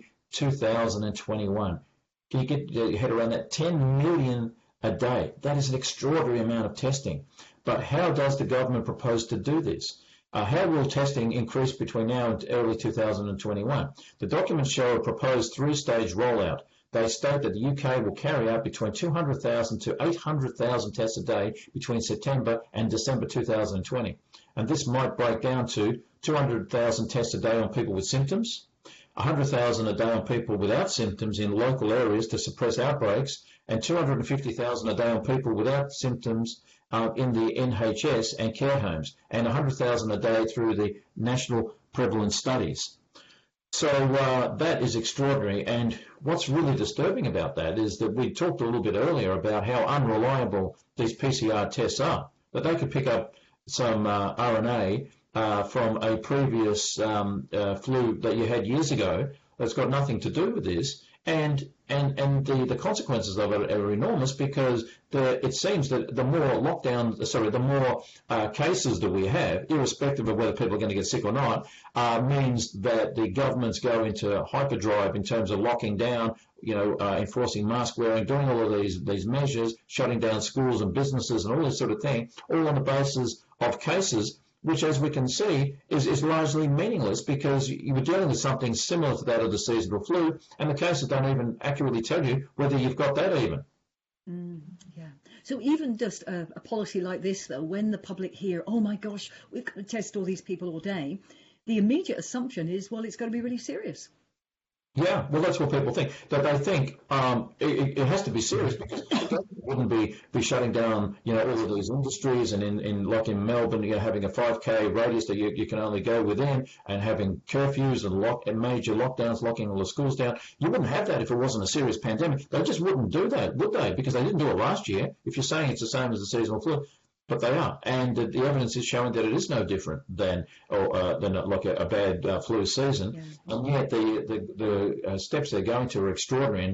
2021. Can you get your head around that? 10 million a day. That is an extraordinary amount of testing. But how does the government propose to do this? How will testing increase between now and early 2021? The documents show a proposed three-stage rollout. They state that the UK will carry out between 200,000 to 800,000 tests a day between September and December 2020. And this might break down to 200,000 tests a day on people with symptoms, 100,000 a day on people without symptoms in local areas to suppress outbreaks, and 250,000 a day on people without symptoms in the NHS and care homes, and 100,000 a day through the national prevalence studies. So that is extraordinary, and what's really disturbing about that is that we talked a little bit earlier about how unreliable these PCR tests are, that they could pick up some RNA from a previous flu that you had years ago that's got nothing to do with this, and the consequences of it are enormous, because it seems that the more the more cases that we have, irrespective of whether people are going to get sick or not, means that the governments go into hyperdrive in terms of locking down, enforcing mask wearing, doing all of these measures, shutting down schools and businesses and all this sort of thing, all on the basis of cases, which, as we can see, is largely meaningless, because you were dealing with something similar to that of the seasonal flu, and the cases don't even accurately tell you whether you've got that even. Yeah. So even just a policy like this, though, when the public hear, oh my gosh, we've got to test all these people all day, the immediate assumption is, well, it's got to be really serious. Yeah, well, that's what people think. That they think it has to be serious, because they wouldn't be shutting down, all of these industries, and like in Melbourne, having a 5K radius that you can only go within, and having curfews and major lockdowns, locking all the schools down. You wouldn't have that if it wasn't a serious pandemic. They just wouldn't do that, would they? Because they didn't do it last year. If you're saying it's the same as the seasonal flu. But they are, and the evidence is showing that it is no different than like a bad flu season. Yeah. And yet the steps they're going to are extraordinary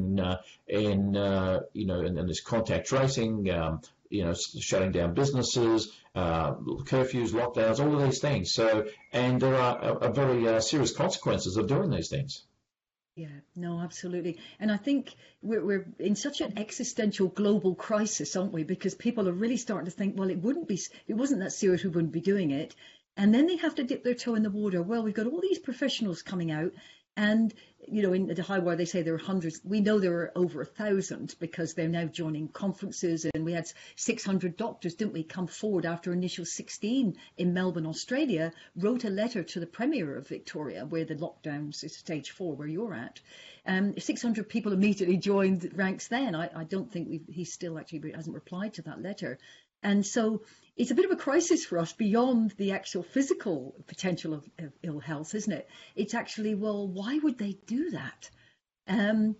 in this contact tracing, shutting down businesses, curfews, lockdowns, all of these things. So, and there are very serious consequences of doing these things. Yeah, no, absolutely. And I think we're in such an existential global crisis, aren't we? Because people are really starting to think, well, it wasn't that serious, we wouldn't be doing it. And then they have to dip their toe in the water. Well, we've got all these professionals coming out, and in the high wire, they say there are hundreds. We know there are over 1,000, because they're now joining conferences, and we had 600 doctors, didn't we, come forward after initial 16 in Melbourne, Australia, wrote a letter to the Premier of Victoria, where the lockdowns is stage 4, where you're at. 600 people immediately joined ranks then. I don't think he still actually hasn't replied to that letter. And so it's a bit of a crisis for us beyond the actual physical potential of ill health, isn't it? It's actually, well, why would they do that? And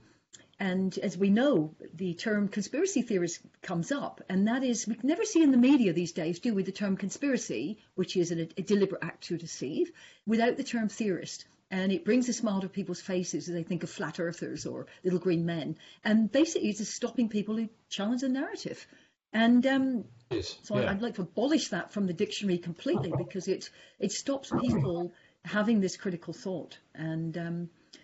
as we know, the term conspiracy theorist comes up, and that is, we never see in the media these days, do we, the term conspiracy, which is a deliberate act to deceive, without the term theorist. And it brings a smile to people's faces as they think of flat earthers or little green men. And basically, it's just stopping people who challenge the narrative. And so yeah. I'd like to abolish that from the dictionary completely, because it stops people having this critical thought. And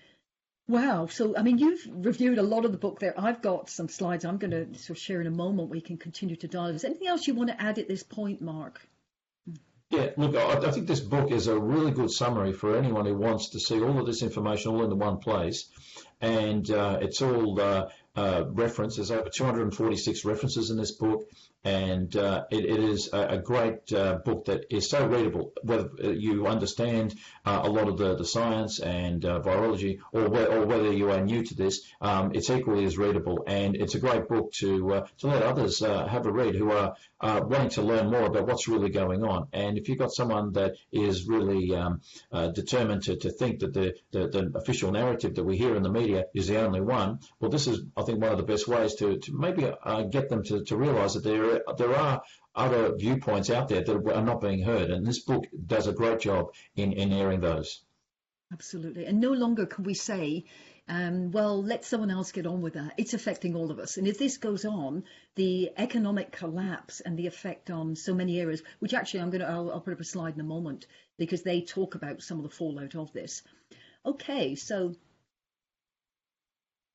wow, so I mean, you've reviewed a lot of the book there. I've got some slides I'm going to sort of share in a moment. We can continue to dialogue. Is there anything else you want to add at this point, Mark? Yeah, look, I think this book is a really good summary for anyone who wants to see all of this information all in one place. And it's all referenced. There's over 246 references in this book, and it is a great book that is so readable, whether you understand a lot of the science and virology, or whether you are new to this. It's equally as readable, and it's a great book to let others have a read who are wanting to learn more about what's really going on. And if you've got someone that is really determined to think that the official narrative that we hear in the media is the only one, well, this is, I think, one of the best ways to maybe get them to realise that there are other viewpoints out there that are not being heard, and this book does a great job in airing those. Absolutely, and no longer can we say, well, let someone else get on with that. It's affecting all of us, and if this goes on, the economic collapse and the effect on so many areas, which actually I'll put up a slide in a moment, because they talk about some of the fallout of this. Okay, so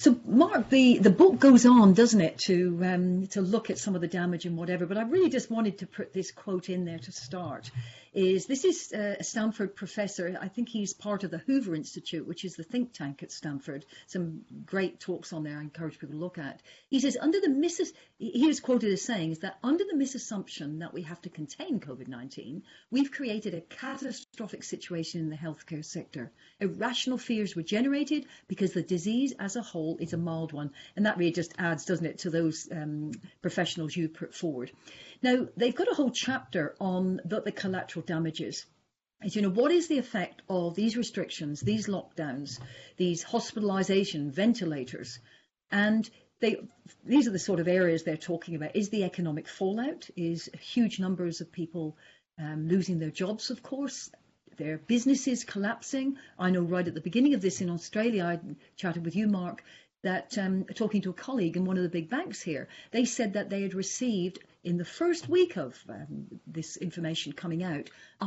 So, Mark, the book goes on, doesn't it, to look at some of the damage and whatever. But I really just wanted to put this quote in there to start. This is a Stanford professor. I think he's part of the Hoover Institute, which is the think tank at Stanford. Some great talks on there I encourage people to look at. He says, he is quoted as saying, is that under the misassumption that we have to contain COVID-19, we've created a catastrophic situation in the healthcare sector. Irrational fears were generated because the disease as a whole is a mild one. And that really just adds, doesn't it, to those professionals you put forward. Now, they've got a whole chapter on the collateral damages. Is, what is the effect of these restrictions, these lockdowns, these hospitalisation, ventilators? And these are the sort of areas they're talking about. Is the economic fallout? Is huge numbers of people losing their jobs, of course? Their businesses collapsing. I know right at the beginning of this in Australia, I chatted with you, Mark, that talking to a colleague in one of the big banks here, they said that they had received in the first week of this information coming out,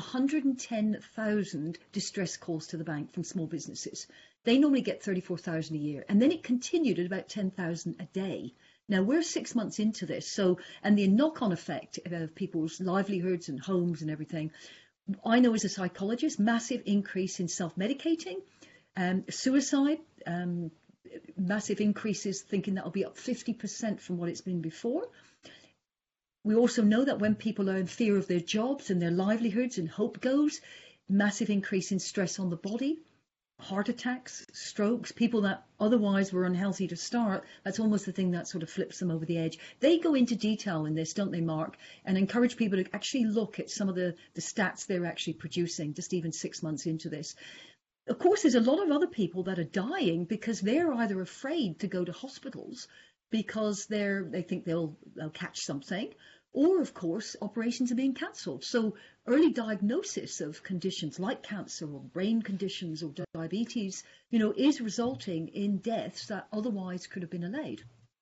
110,000 distress calls to the bank from small businesses. They normally get 34,000 a year, and then it continued at about 10,000 a day. Now, we're 6 months into this, and the knock-on effect of people's livelihoods and homes and everything, I know as a psychologist, massive increase in self-medicating, suicide, massive increases, thinking that'll be up 50% from what it's been before. We also know that when people are in fear of their jobs and their livelihoods and hope goes, massive increase in stress on the body, heart attacks, strokes, people that otherwise were unhealthy to start, that's almost the thing that sort of flips them over the edge. They go into detail in this, don't they, Mark, and encourage people to actually look at some of the stats they're actually producing, just even 6 months into this. Of course, there's a lot of other people that are dying because they're either afraid to go to hospitals because they think they'll catch something, or, of course, operations are being cancelled. So early diagnosis of conditions like cancer or brain conditions or diabetes, is resulting in deaths that otherwise could have been allayed.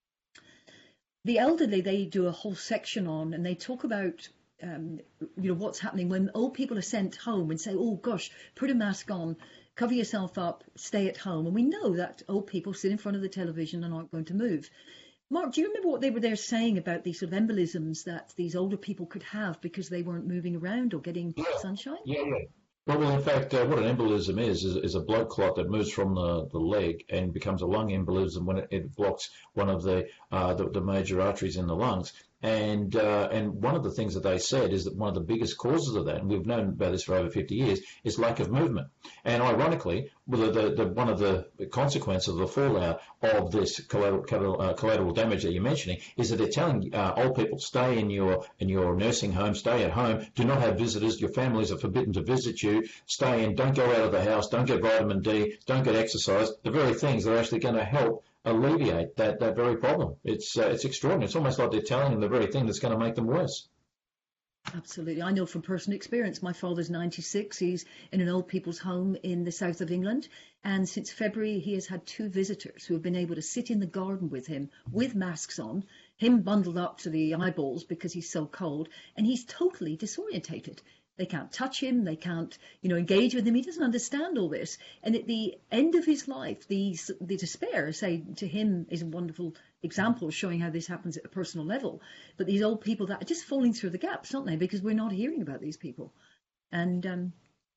The elderly, they do a whole section on, and they talk about what's happening when old people are sent home and say, oh, gosh, put a mask on, cover yourself up, stay at home. And we know that old people sit in front of the television and aren't going to move. Mark, do you remember what they were there saying about these sort of embolisms that these older people could have because they weren't moving around or getting sunshine? Yeah. Well, in fact, what an embolism is a blood clot that moves from the leg and becomes a lung embolism when it blocks one of the major arteries in the lungs. And one of the things that they said is that one of the biggest causes of that, and we've known about this for over 50 years, is lack of movement. And ironically, one of the consequences of the fallout of this collateral damage that you're mentioning is that they're telling old people, stay in your nursing home, stay at home, do not have visitors, your families are forbidden to visit you, stay in, don't go out of the house, don't get vitamin D, don't get exercise, the very things that are actually going to help alleviate that very problem. It's extraordinary. It's almost like they're telling them the very thing that's going to make them worse. Absolutely. I know from personal experience. My father's 96. He's in an old people's home in the south of England. And since February, he has had 2 visitors who have been able to sit in the garden with him with masks on, him bundled up to the eyeballs because he's so cold, and he's totally disorientated. They can't touch him. They can't, engage with him. He doesn't understand all this. And at the end of his life, the despair, say, to him is a wonderful example showing how this happens at a personal level. But these old people that are just falling through the gaps, don't they? Because we're not hearing about these people. And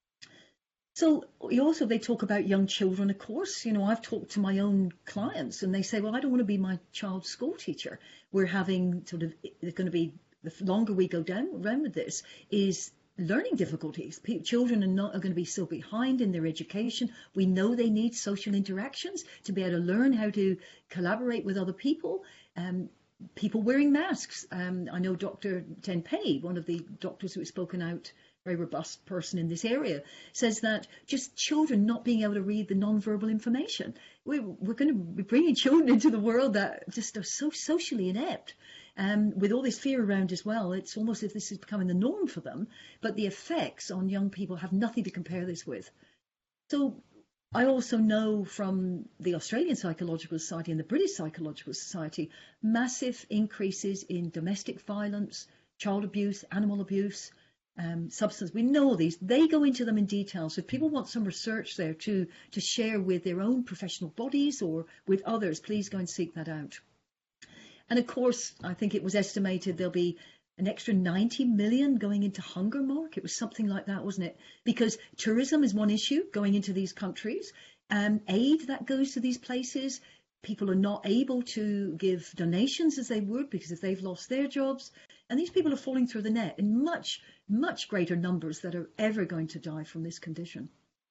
so they talk about young children, of course. I've talked to my own clients and they say, well, I don't want to be my child's school teacher. We're having it's going to be, the longer we go around with this, is learning difficulties. Children are going to be so behind in their education. We know they need social interactions to be able to learn how to collaborate with other people. People wearing masks. I know Dr. Tenpenny, one of the doctors who has spoken out, very robust person in this area, says that just children not being able to read the non-verbal information. We're going to be bringing children into the world that just are so socially inept. With all this fear around as well, it's almost as if this is becoming the norm for them, but the effects on young people have nothing to compare this with. So I also know from the Australian Psychological Society and the British Psychological Society, massive increases in domestic violence, child abuse, animal abuse, substance. We know these. They go into them in detail. So if people want some research there to share with their own professional bodies or with others, please go and seek that out. And of course, I think it was estimated there'll be an extra 90 million going into hunger, Mark. It was something like that, wasn't it? Because tourism is one issue going into these countries. Aid that goes to these places. People are not able to give donations as they would because if they've lost their jobs. And these people are falling through the net in much, much greater numbers that are ever going to die from this condition.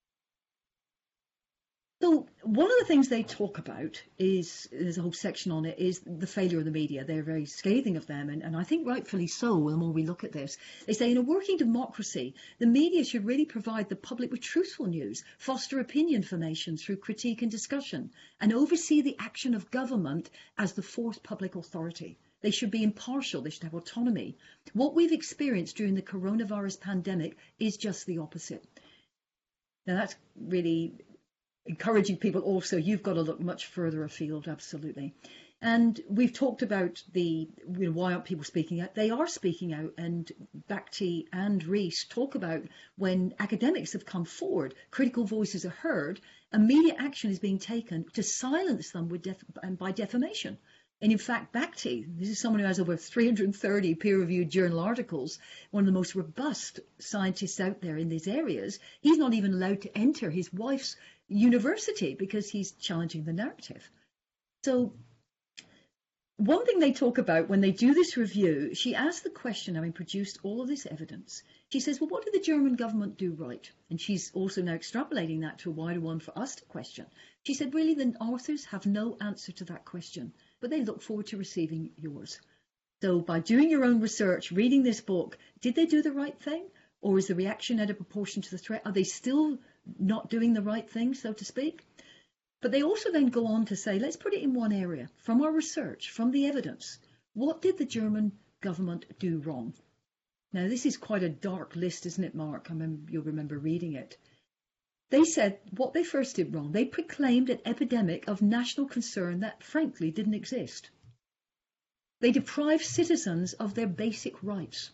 So one of the things they talk about is, there's a whole section on it, is the failure of the media. They're very scathing of them, and I think rightfully so the more we look at this. They say in a working democracy, the media should really provide the public with truthful news, foster opinion formation through critique and discussion, and oversee the action of government as the fourth public authority. They should be impartial, they should have autonomy. What we've experienced during the coronavirus pandemic is just the opposite. Now that's really encouraging people also, you've got to look much further afield, absolutely. And we've talked about why aren't people speaking out? They are speaking out, and Bhakti and Rees talk about when academics have come forward, critical voices are heard, immediate action is being taken to silence them by defamation. And in fact, Bhakti, this is someone who has over 330 peer-reviewed journal articles, one of the most robust scientists out there in these areas. He's not even allowed to enter his wife's university because he's challenging the narrative. So one thing they talk about when they do this review, she asked the question, having produced all of this evidence, she says, well, what did the German government do right? And she's also now extrapolating that to a wider one for us to question. She said, really, the authors have no answer to that question, but they look forward to receiving yours. So by doing your own research, reading this book, did they do the right thing? Or is the reaction at a proportion to the threat? Are they still not doing the right thing, so to speak? But they also then go on to say, let's put it in one area. From our research, from the evidence, what did the German government do wrong? Now, this is quite a dark list, isn't it, Mark? You'll remember reading it. They said what they first did wrong. They proclaimed an epidemic of national concern that, frankly, didn't exist. They deprived citizens of their basic rights.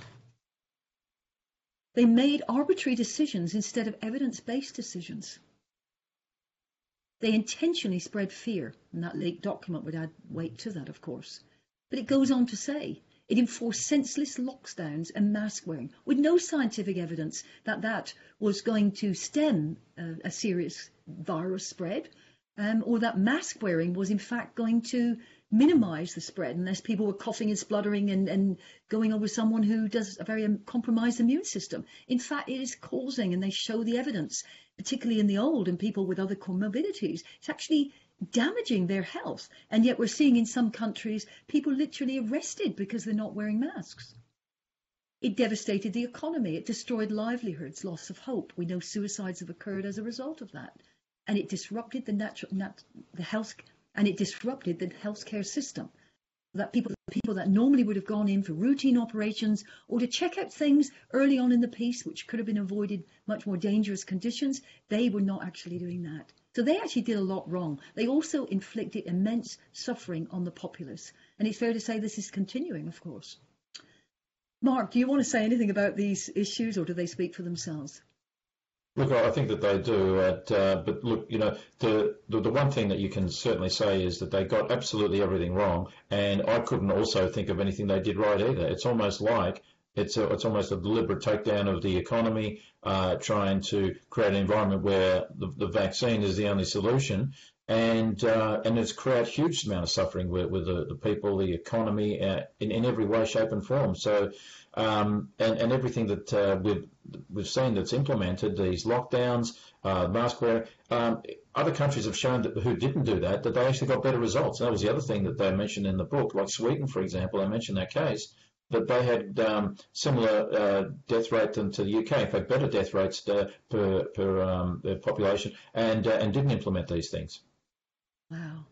They made arbitrary decisions instead of evidence-based decisions. They intentionally spread fear, and that leaked document would add weight to that, of course. But it goes on to say, it enforced senseless lockdowns and mask wearing, with no scientific evidence that that was going to stem a serious virus spread, or that mask wearing was in fact going to minimise the spread unless people were coughing and spluttering and going over someone who does a very compromised immune system. In fact, it is causing, and they show the evidence, particularly in the old and people with other comorbidities, it's actually damaging their health. And yet we're seeing in some countries people literally arrested because they're not wearing masks. It devastated the economy. It destroyed livelihoods, loss of hope. We know suicides have occurred as a result of that. And it disrupted the healthcare system. That people that normally would have gone in for routine operations or to check out things early on in the piece, which could have been avoided much more dangerous conditions, they were not actually doing that. So they actually did a lot wrong. They also inflicted immense suffering on the populace. And it's fair to say this is continuing, of course. Mark, do you want to say anything about these issues, or do they speak for themselves? Look, I think that they do, but look, the one thing that you can certainly say is that they got absolutely everything wrong, and I couldn't also think of anything they did right either. It's almost like it's almost a deliberate takedown of the economy, trying to create an environment where the vaccine is the only solution, and it's create huge amount of suffering with the people, the economy, in every way, shape, and form. So. And everything that we've seen that's implemented, these lockdowns, mask wear, other countries have shown that who didn't do that they actually got better results. And that was the other thing that they mentioned in the book, like Sweden, for example. They mentioned that case that they had similar death rate to the UK, in fact, better death rates per population, and didn't implement these things. Wow.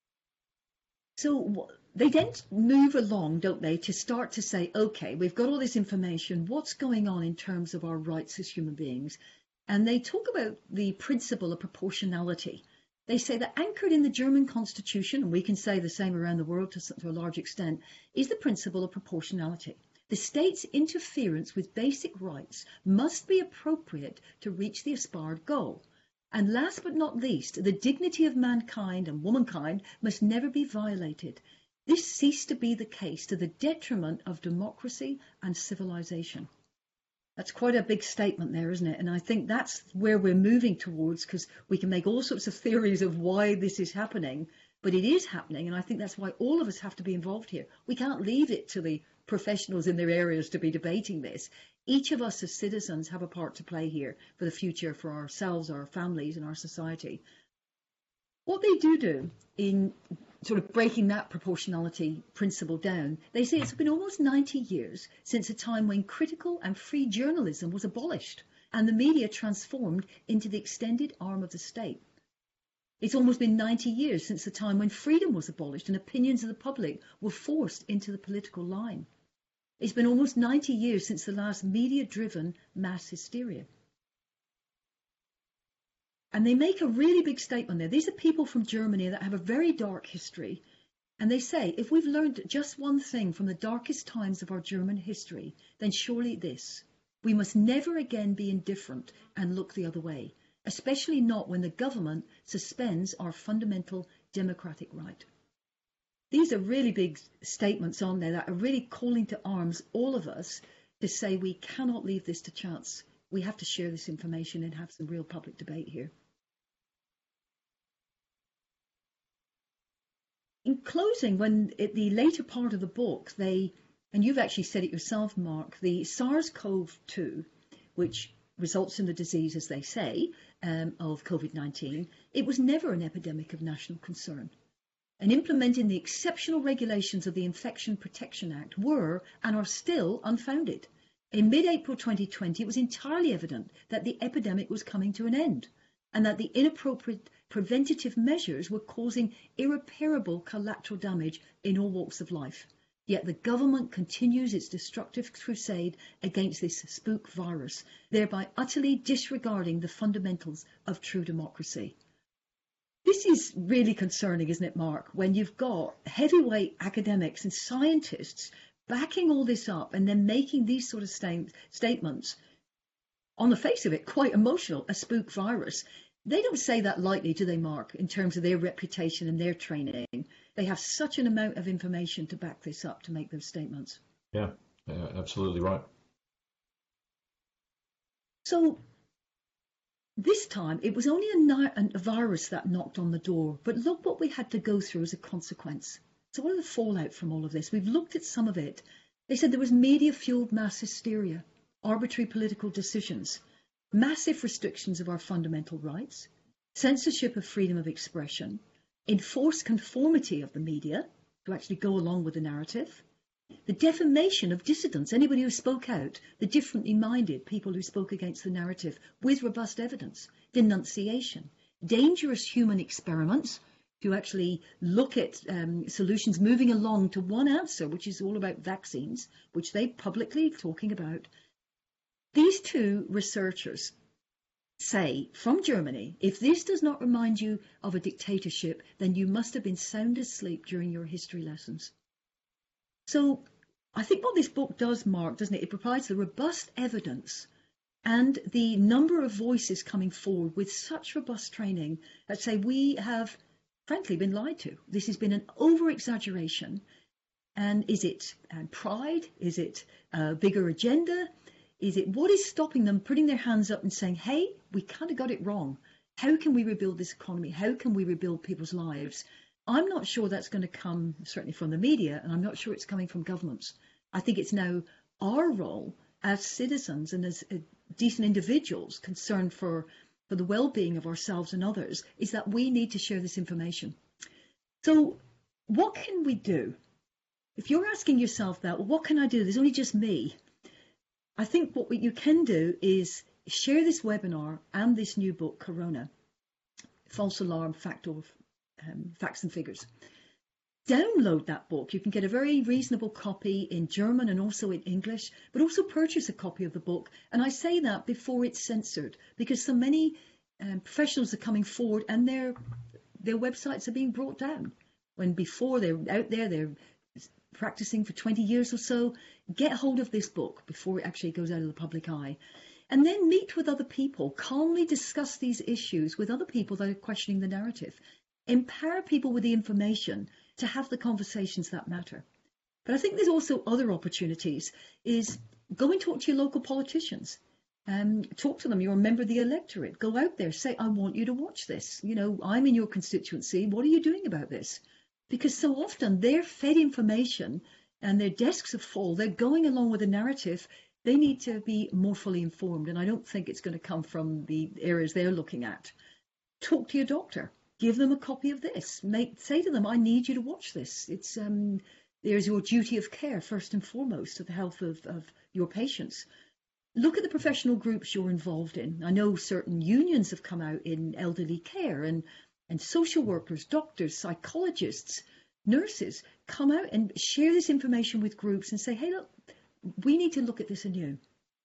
So they then move along, don't they, to start to say, okay, we've got all this information, what's going on in terms of our rights as human beings? And they talk about the principle of proportionality. They say that anchored in the German constitution, and we can say the same around the world to a large extent, is the principle of proportionality. The state's interference with basic rights must be appropriate to reach the aspired goal. And last but not least, the dignity of mankind and womankind must never be violated. This ceased to be the case to the detriment of democracy and civilization. That's quite a big statement there, isn't it? And I think that's where we're moving towards, because we can make all sorts of theories of why this is happening, but it is happening, and I think that's why all of us have to be involved here. We can't leave it to the professionals in their areas to be debating this. Each of us as citizens have a part to play here for the future, for ourselves, our families, and our society. What they do in sort of breaking that proportionality principle down, they say it's been almost 90 years since a time when critical and free journalism was abolished and the media transformed into the extended arm of the state. It's almost been 90 years since the time when freedom was abolished and opinions of the public were forced into the political line. It's been almost 90 years since the last media-driven mass hysteria. And they make a really big statement there. These are people from Germany that have a very dark history. And they say, if we've learned just one thing from the darkest times of our German history, then surely this: we must never again be indifferent and look the other way, especially not when the government suspends our fundamental democratic right. These are really big statements on there that are really calling to arms all of us to say we cannot leave this to chance. We have to share this information and have some real public debate here. In closing, when at the later part of the book, and you've actually said it yourself, Mark, the SARS-CoV-2, which results in the disease, as they say, of COVID-19, it was never an epidemic of national concern. And implementing the exceptional regulations of the Infection Protection Act were and are still unfounded. In mid-April 2020, it was entirely evident that the epidemic was coming to an end and that the inappropriate preventative measures were causing irreparable collateral damage in all walks of life. Yet the government continues its destructive crusade against this spook virus, thereby utterly disregarding the fundamentals of true democracy. This is really concerning, isn't it, Mark, when you've got heavyweight academics and scientists backing all this up and then making these sort of statements, on the face of it, quite emotional, a spook virus. They don't say that lightly, do they, Mark, in terms of their reputation and their training? They have such an amount of information to back this up, to make those statements. Yeah, absolutely right. So this time, it was only a virus that knocked on the door, but look what we had to go through as a consequence. So what are the fallout from all of this? We've looked at some of it. They said there was media-fueled mass hysteria, arbitrary political decisions, massive restrictions of our fundamental rights, censorship of freedom of expression, enforced conformity of the media to actually go along with the narrative, the defamation of dissidents, anybody who spoke out, the differently minded people who spoke against the narrative with robust evidence, denunciation, dangerous human experiments to actually look at solutions moving along to one answer, which is all about vaccines, which they publicly talking about. These two researchers say from Germany, if this does not remind you of a dictatorship, then you must have been sound asleep during your history lessons. So I think what this book does, Mark, doesn't it? It provides the robust evidence and the number of voices coming forward with such robust training that say we have, frankly, been lied to. This has been an over-exaggeration. And is it pride? Is it a bigger agenda? Is it what is stopping them putting their hands up and saying, hey, we kind of got it wrong. How can we rebuild this economy? How can we rebuild people's lives? I'm not sure that's going to come certainly from the media, and I'm not sure it's coming from governments. I think it's now our role as citizens and as decent individuals concerned for the well-being of ourselves and others is that we need to share this information. So what can we do? If you're asking yourself that, well, what can I do? There's only just me. I think what you can do is share this webinar and this new book, Corona, False Alarm, Facts and Figures. Download that book. You can get a very reasonable copy in German and also in English, but also purchase a copy of the book. And I say that before it's censored, because so many professionals are coming forward and their websites are being brought down. When before they're out there, they're practicing for 20 years or so, get hold of this book before it actually goes out of the public eye. And then meet with other people, calmly discuss these issues with other people that are questioning the narrative. Empower people with the information to have the conversations that matter. But I think there's also other opportunities, is go and talk to your local politicians. Talk to them. You're a member of the electorate. Go out there, say, I want you to watch this. You know, I'm in your constituency. What are you doing about this? Because so often they're fed information and their desks are full. They're going along with a narrative. They need to be more fully informed. And I don't think it's going to come from the areas they're looking at. Talk to your doctor. Give them a copy of this. Say to them, I need you to watch this. It's there's your duty of care, first and foremost, to the health of your patients. Look at the professional groups you're involved in. I know certain unions have come out in elderly care, and social workers, doctors, psychologists, nurses come out and share this information with groups and say, hey, look, we need to look at this anew.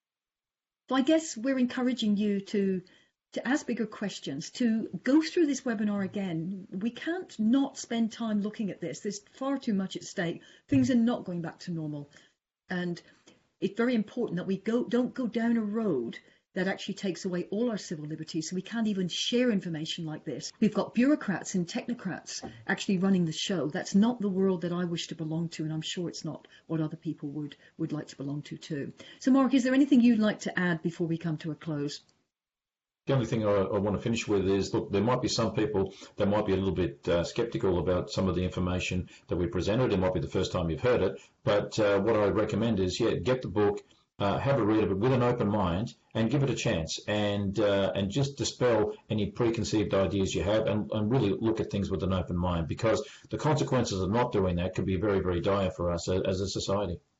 So I guess we're encouraging you to ask bigger questions, to go through this webinar again. We can't not spend time looking at this. There's far too much at stake. Things are not going back to normal. And it's very important that we don't go down a road that actually takes away all our civil liberties, so we can't even share information like this. We've got bureaucrats and technocrats actually running the show. That's not the world that I wish to belong to, and I'm sure it's not what other people would like to belong to too. So Mark, is there anything you'd like to add before we come to a close? The only thing I want to finish with is, look, there might be some people that might be a little bit sceptical about some of the information that we presented. It might be the first time you've heard it, but what I recommend is, get the book, have a read of it with an open mind, and give it a chance, and just dispel any preconceived ideas you have, and really look at things with an open mind, because the consequences of not doing that could be very, very dire for us as a society.